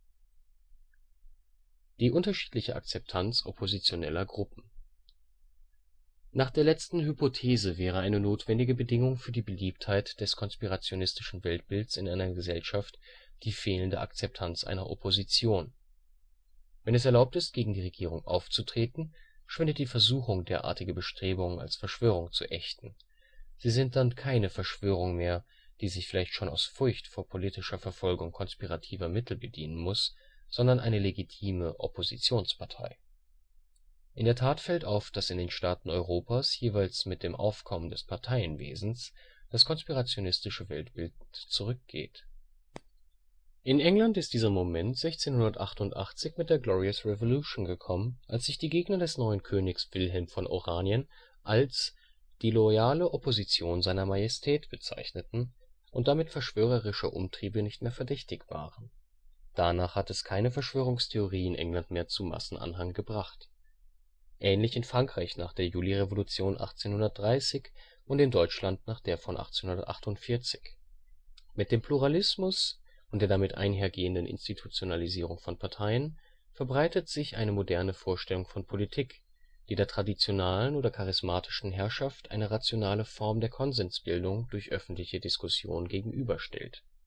Die unterschiedliche Akzeptanz oppositioneller Gruppen. Nach der letzten Hypothese wäre eine notwendige Bedingung für die Beliebtheit des konspirationistischen Weltbilds in einer Gesellschaft die fehlende Akzeptanz einer Opposition. Wenn es erlaubt ist, gegen die Regierung aufzutreten, schwindet die Versuchung, derartige Bestrebungen als Verschwörung zu ächten. Sie sind dann keine Verschwörung mehr, die sich vielleicht schon aus Furcht vor politischer Verfolgung konspirativer Mittel bedienen muss, sondern eine legitime Oppositionspartei. In der Tat fällt auf, dass in den Staaten Europas jeweils mit dem Aufkommen des Parteienwesens das konspirationistische Weltbild zurückgeht. In England ist dieser Moment 1688 mit der Glorious Revolution gekommen, als sich die Gegner des neuen Königs Wilhelm von Oranien als die loyale Opposition seiner Majestät bezeichneten und damit verschwörerische Umtriebe nicht mehr verdächtig waren. Danach hat es keine Verschwörungstheorie in England mehr zu Massenanhang gebracht. Ähnlich in Frankreich nach der Julirevolution 1830 und in Deutschland nach der von 1848. Mit dem Pluralismus und der damit einhergehenden Institutionalisierung von Parteien verbreitet sich eine moderne Vorstellung von Politik, die der traditionalen oder charismatischen Herrschaft eine rationale Form der Konsensbildung durch öffentliche Diskussion gegenüberstellt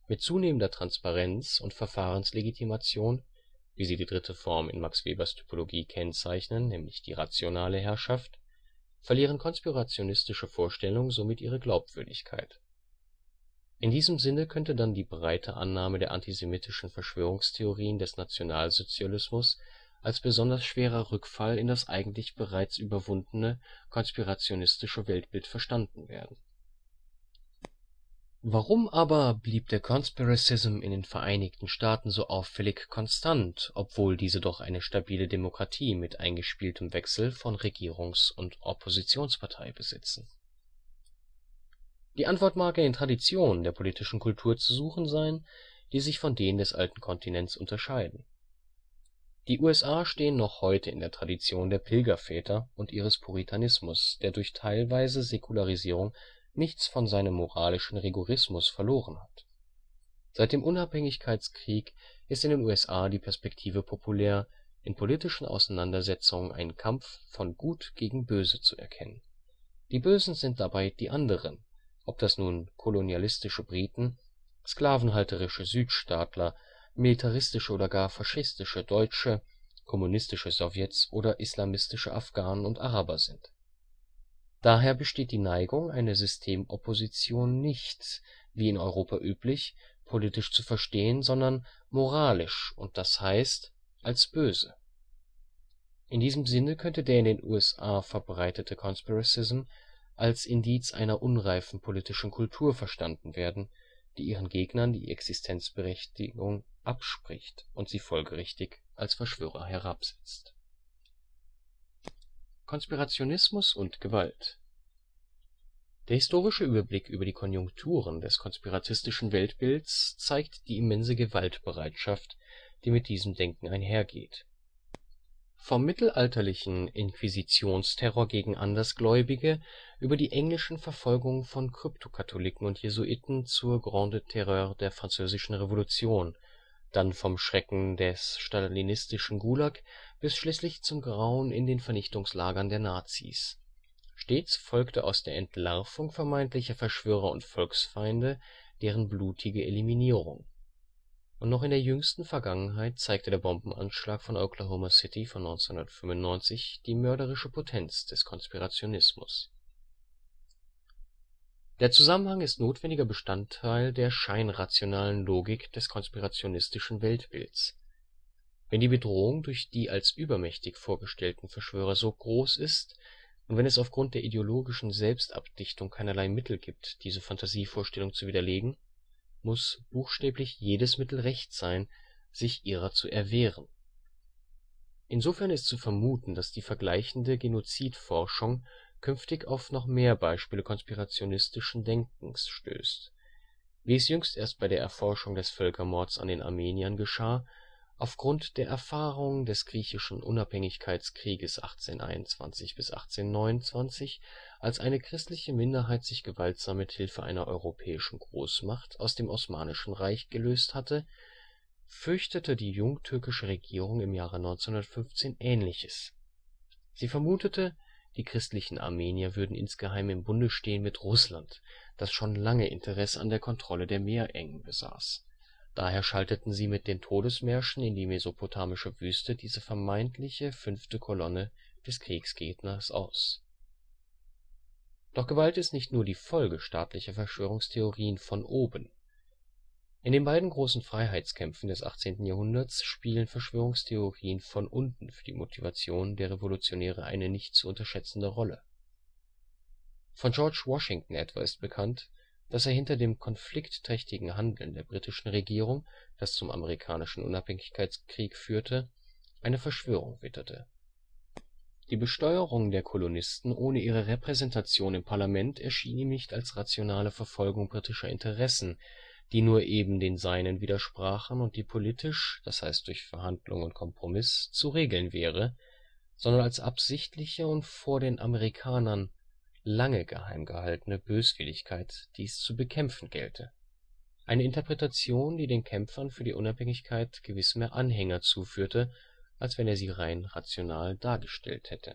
Mit zunehmender Transparenz und Verfahrenslegitimation, wie sie die dritte Form in Max Webers Typologie kennzeichnen, nämlich die rationale Herrschaft, verlieren konspirationistische Vorstellungen somit ihre Glaubwürdigkeit. In diesem Sinne könnte dann die breite Annahme der antisemitischen Verschwörungstheorien des Nationalsozialismus als besonders schwerer Rückfall in das eigentlich bereits überwundene konspirationistische Weltbild verstanden werden. Warum aber blieb der Conspiracism in den Vereinigten Staaten so auffällig konstant, obwohl diese doch eine stabile Demokratie mit eingespieltem Wechsel von Regierungs - und Oppositionspartei besitzen? Die Antwort mag in den Traditionen der politischen Kultur zu suchen sein, die sich von denen des alten Kontinents unterscheiden. Die USA stehen noch heute in der Tradition der Pilgerväter und ihres Puritanismus, der durch teilweise Säkularisierung nichts von seinem moralischen Rigorismus verloren hat. Seit dem Unabhängigkeitskrieg ist in den USA die Perspektive populär, in politischen Auseinandersetzungen einen Kampf von Gut gegen Böse zu erkennen. Die Bösen sind dabei die anderen, ob das nun kolonialistische Briten, sklavenhalterische Südstaatler, militaristische oder gar faschistische Deutsche, kommunistische Sowjets oder islamistische Afghanen und Araber sind. Daher besteht die Neigung, eine Systemopposition nicht, wie in Europa üblich, politisch zu verstehen, sondern moralisch und das heißt als böse. In diesem Sinne könnte der in den USA verbreitete Conspiracism als Indiz einer unreifen politischen Kultur verstanden werden, die ihren Gegnern die Existenzberechtigung abspricht und sie folgerichtig als Verschwörer herabsetzt. Konspirationismus und Gewalt. Der historische Überblick über die Konjunkturen des konspiratistischen Weltbilds zeigt die immense Gewaltbereitschaft, die mit diesem Denken einhergeht. Vom mittelalterlichen Inquisitionsterror gegen Andersgläubige über die englischen Verfolgungen von Kryptokatholiken und Jesuiten zur Grande Terreur der Französischen Revolution, dann vom Schrecken des stalinistischen Gulag bis schließlich zum Grauen in den Vernichtungslagern der Nazis. Stets folgte aus der Entlarvung vermeintlicher Verschwörer und Volksfeinde deren blutige Eliminierung. Und noch in der jüngsten Vergangenheit zeigte der Bombenanschlag von Oklahoma City von 1995 die mörderische Potenz des Konspirationismus. Der Zusammenhang ist notwendiger Bestandteil der scheinrationalen Logik des konspirationistischen Weltbilds. Wenn die Bedrohung durch die als übermächtig vorgestellten Verschwörer so groß ist und wenn es aufgrund der ideologischen Selbstabdichtung keinerlei Mittel gibt, diese Fantasievorstellung zu widerlegen, muss buchstäblich jedes Mittel recht sein, sich ihrer zu erwehren. Insofern ist zu vermuten, dass die vergleichende Genozidforschung künftig auf noch mehr Beispiele konspirationistischen Denkens stößt. Wie es jüngst erst bei der Erforschung des Völkermords an den Armeniern geschah, aufgrund der Erfahrungen des griechischen Unabhängigkeitskrieges 1821 bis 1829, als eine christliche Minderheit sich gewaltsam mit Hilfe einer europäischen Großmacht aus dem Osmanischen Reich gelöst hatte, fürchtete die jungtürkische Regierung im Jahre 1915 Ähnliches. Sie vermutete, die christlichen Armenier würden insgeheim im Bunde stehen mit Russland, das schon lange Interesse an der Kontrolle der Meerengen besaß. Daher schalteten sie mit den Todesmärschen in die mesopotamische Wüste diese vermeintliche fünfte Kolonne des Kriegsgegners aus. Doch Gewalt ist nicht nur die Folge staatlicher Verschwörungstheorien von oben. In den beiden großen Freiheitskämpfen des 18. Jahrhunderts spielen Verschwörungstheorien von unten für die Motivation der Revolutionäre eine nicht zu unterschätzende Rolle. Von George Washington etwa ist bekannt, dass er hinter dem konfliktträchtigen Handeln der britischen Regierung, das zum amerikanischen Unabhängigkeitskrieg führte, eine Verschwörung witterte. Die Besteuerung der Kolonisten ohne ihre Repräsentation im Parlament erschien ihm nicht als rationale Verfolgung britischer Interessen, die nur eben den seinen widersprachen und die politisch, das heißt durch Verhandlung und Kompromiss, zu regeln wäre, sondern als absichtliche und vor den Amerikanern lange geheim gehaltene Böswilligkeit, die es zu bekämpfen gelte. Eine Interpretation, die den Kämpfern für die Unabhängigkeit gewiss mehr Anhänger zuführte, als wenn er sie rein rational dargestellt hätte.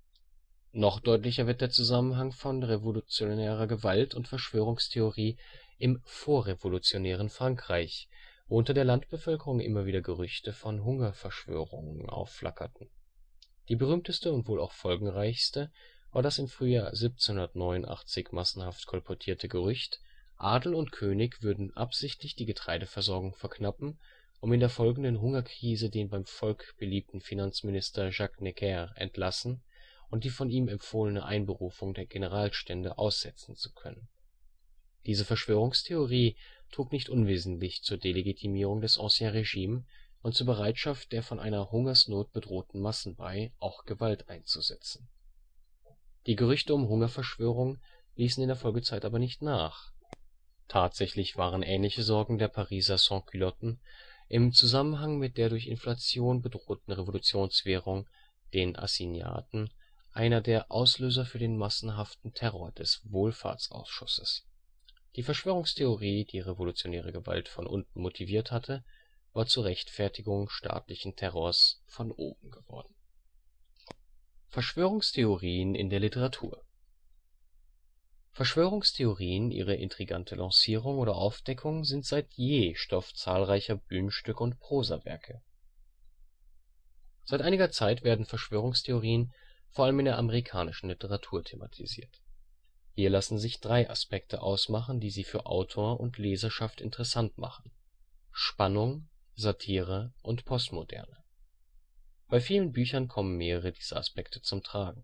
Noch deutlicher wird der Zusammenhang von revolutionärer Gewalt und Verschwörungstheorie im vorrevolutionären Frankreich, wo unter der Landbevölkerung immer wieder Gerüchte von Hungerverschwörungen aufflackerten. Die berühmteste und wohl auch folgenreichste war das im Frühjahr 1789 massenhaft kolportierte Gerücht, Adel und König würden absichtlich die Getreideversorgung verknappen, um in der folgenden Hungerkrise den beim Volk beliebten Finanzminister Jacques Necker entlassen und die von ihm empfohlene Einberufung der Generalstände aussetzen zu können. Diese Verschwörungstheorie trug nicht unwesentlich zur Delegitimierung des Ancien Régime und zur Bereitschaft der von einer Hungersnot bedrohten Massen bei, auch Gewalt einzusetzen. Die Gerüchte um Hungerverschwörungen ließen in der Folgezeit aber nicht nach. Tatsächlich waren ähnliche Sorgen der Pariser Sans-Culotten im Zusammenhang mit der durch Inflation bedrohten Revolutionswährung, den Assignaten, einer der Auslöser für den massenhaften Terror des Wohlfahrtsausschusses. Die Verschwörungstheorie, die revolutionäre Gewalt von unten motiviert hatte, war zur Rechtfertigung staatlichen Terrors von oben geworden. Verschwörungstheorien in der Literatur. Verschwörungstheorien, ihre intrigante Lancierung oder Aufdeckung sind seit je Stoff zahlreicher Bühnenstücke und Prosawerke. Seit einiger Zeit werden Verschwörungstheorien vor allem in der amerikanischen Literatur thematisiert. Hier lassen sich drei Aspekte ausmachen, die sie für Autor und Leserschaft interessant machen: Spannung, Satire und Postmoderne. Bei vielen Büchern kommen mehrere dieser Aspekte zum Tragen.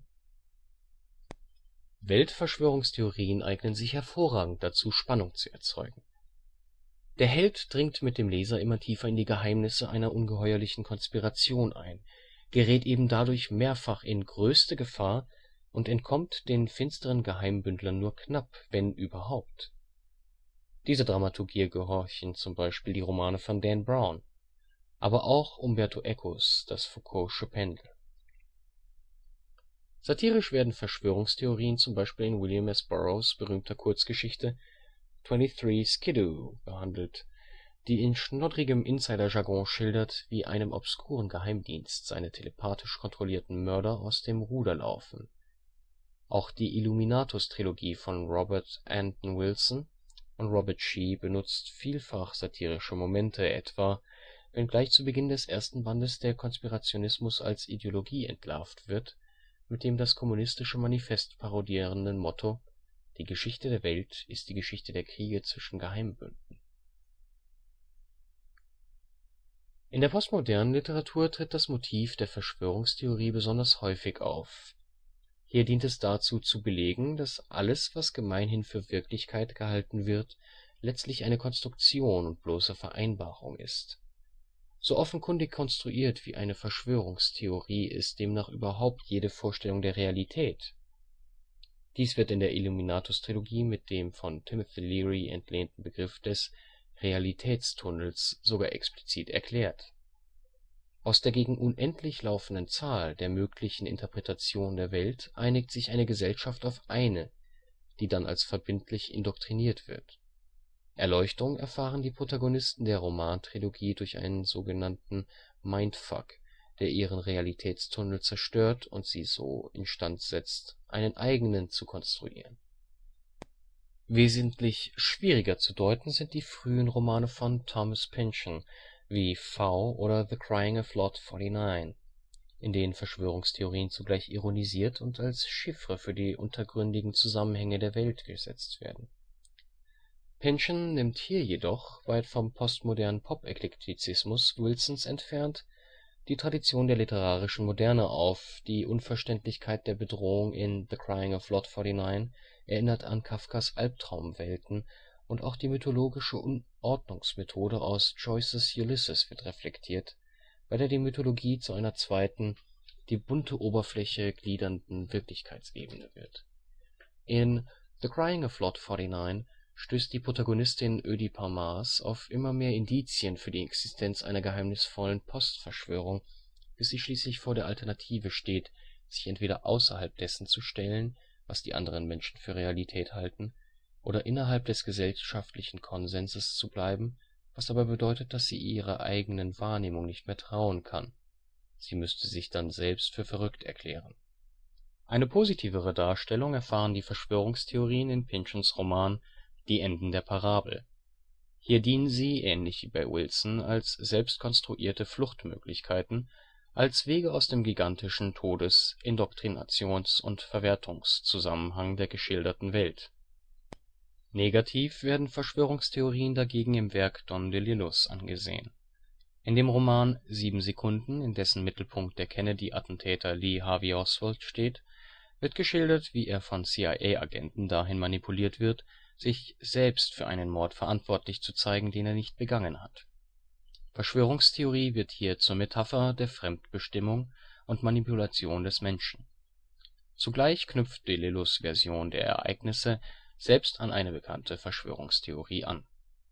Weltverschwörungstheorien eignen sich hervorragend dazu, Spannung zu erzeugen. Der Held dringt mit dem Leser immer tiefer in die Geheimnisse einer ungeheuerlichen Konspiration ein, gerät eben dadurch mehrfach in größte Gefahr und entkommt den finsteren Geheimbündlern nur knapp, wenn überhaupt. Dieser Dramaturgie gehorchen zum Beispiel die Romane von Dan Brown, aber auch Umberto Ecos Das Foucault'sche Pendel. Satirisch werden Verschwörungstheorien zum Beispiel in William S. Burroughs berühmter Kurzgeschichte 23 Skidoo behandelt, die in schnoddrigem Insider-Jargon schildert, wie einem obskuren Geheimdienst seine telepathisch kontrollierten Mörder aus dem Ruder laufen. Auch die Illuminatus-Trilogie von Robert Anton Wilson und Robert Shea benutzt vielfach satirische Momente, etwa wenn gleich zu Beginn des ersten Bandes der Konspirationismus als Ideologie entlarvt wird, mit dem das Kommunistische Manifest parodierenden Motto „ Die Geschichte der Welt ist die Geschichte der Kriege zwischen Geheimbünden “. In der postmodernen Literatur tritt das Motiv der Verschwörungstheorie besonders häufig auf. Hier dient es dazu, zu belegen, dass alles, was gemeinhin für Wirklichkeit gehalten wird, letztlich eine Konstruktion und bloße Vereinbarung ist. So offenkundig konstruiert wie eine Verschwörungstheorie ist demnach überhaupt jede Vorstellung der Realität. Dies wird in der Illuminatus-Trilogie mit dem von Timothy Leary entlehnten Begriff des Realitätstunnels sogar explizit erklärt. Aus der gegen unendlich laufenden Zahl der möglichen Interpretationen der Welt einigt sich eine Gesellschaft auf eine, die dann als verbindlich indoktriniert wird. Erleuchtung erfahren die Protagonisten der Romantrilogie durch einen sogenannten Mindfuck, der ihren Realitätstunnel zerstört und sie so instand setzt, einen eigenen zu konstruieren. Wesentlich schwieriger zu deuten sind die frühen Romane von Thomas Pynchon wie V oder The Crying of Lot 49, in denen Verschwörungstheorien zugleich ironisiert und als Chiffre für die untergründigen Zusammenhänge der Welt gesetzt werden. Pynchon nimmt hier jedoch, weit vom postmodernen Pop-Eklektizismus Wilsons entfernt, die Tradition der literarischen Moderne auf. Die Unverständlichkeit der Bedrohung in The Crying of Lot 49 erinnert an Kafkas Albtraumwelten und auch die mythologische Ordnungsmethode aus Joyces Ulysses wird reflektiert, bei der die Mythologie zu einer zweiten, die bunte Oberfläche gliedernden Wirklichkeitsebene wird. In The Crying of Lot 49 stößt die Protagonistin Ödipa Mars auf immer mehr Indizien für die Existenz einer geheimnisvollen Postverschwörung, bis sie schließlich vor der Alternative steht, sich entweder außerhalb dessen zu stellen, was die anderen Menschen für Realität halten, oder innerhalb des gesellschaftlichen Konsenses zu bleiben, was aber bedeutet, dass sie ihrer eigenen Wahrnehmung nicht mehr trauen kann. Sie müsste sich dann selbst für verrückt erklären. Eine positivere Darstellung erfahren die Verschwörungstheorien in Pynchons Roman die Enden der Parabel. Hier dienen sie, ähnlich wie bei Wilson, als selbst konstruierte Fluchtmöglichkeiten, als Wege aus dem gigantischen Todes -, Indoktrinations - und Verwertungszusammenhang der geschilderten Welt. Negativ werden Verschwörungstheorien dagegen im Werk Don DeLillos angesehen. In dem Roman 7 Sekunden, in dessen Mittelpunkt der Kennedy-Attentäter Lee Harvey Oswald steht, wird geschildert, wie er von CIA-Agenten dahin manipuliert wird, sich selbst für einen Mord verantwortlich zu zeigen, den er nicht begangen hat. Verschwörungstheorie wird hier zur Metapher der Fremdbestimmung und Manipulation des Menschen. Zugleich knüpft DeLillos Version der Ereignisse selbst an eine bekannte Verschwörungstheorie an.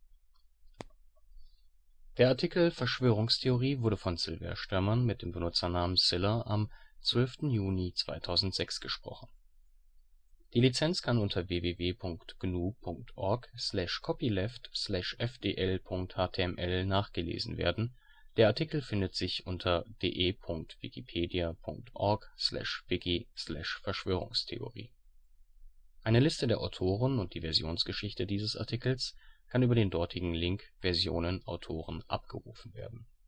Der Artikel Verschwörungstheorie wurde von Sylvia Störmann mit dem Benutzernamen Scylla am 12. Juni 2006 gesprochen. Die Lizenz kann unter www.gnu.org/copyleft/fdl.html nachgelesen werden. Der Artikel findet sich unter de.wikipedia.org/wiki/Verschwörungstheorie. Eine Liste der Autoren und die Versionsgeschichte dieses Artikels kann über den dortigen Link Versionen Autoren abgerufen werden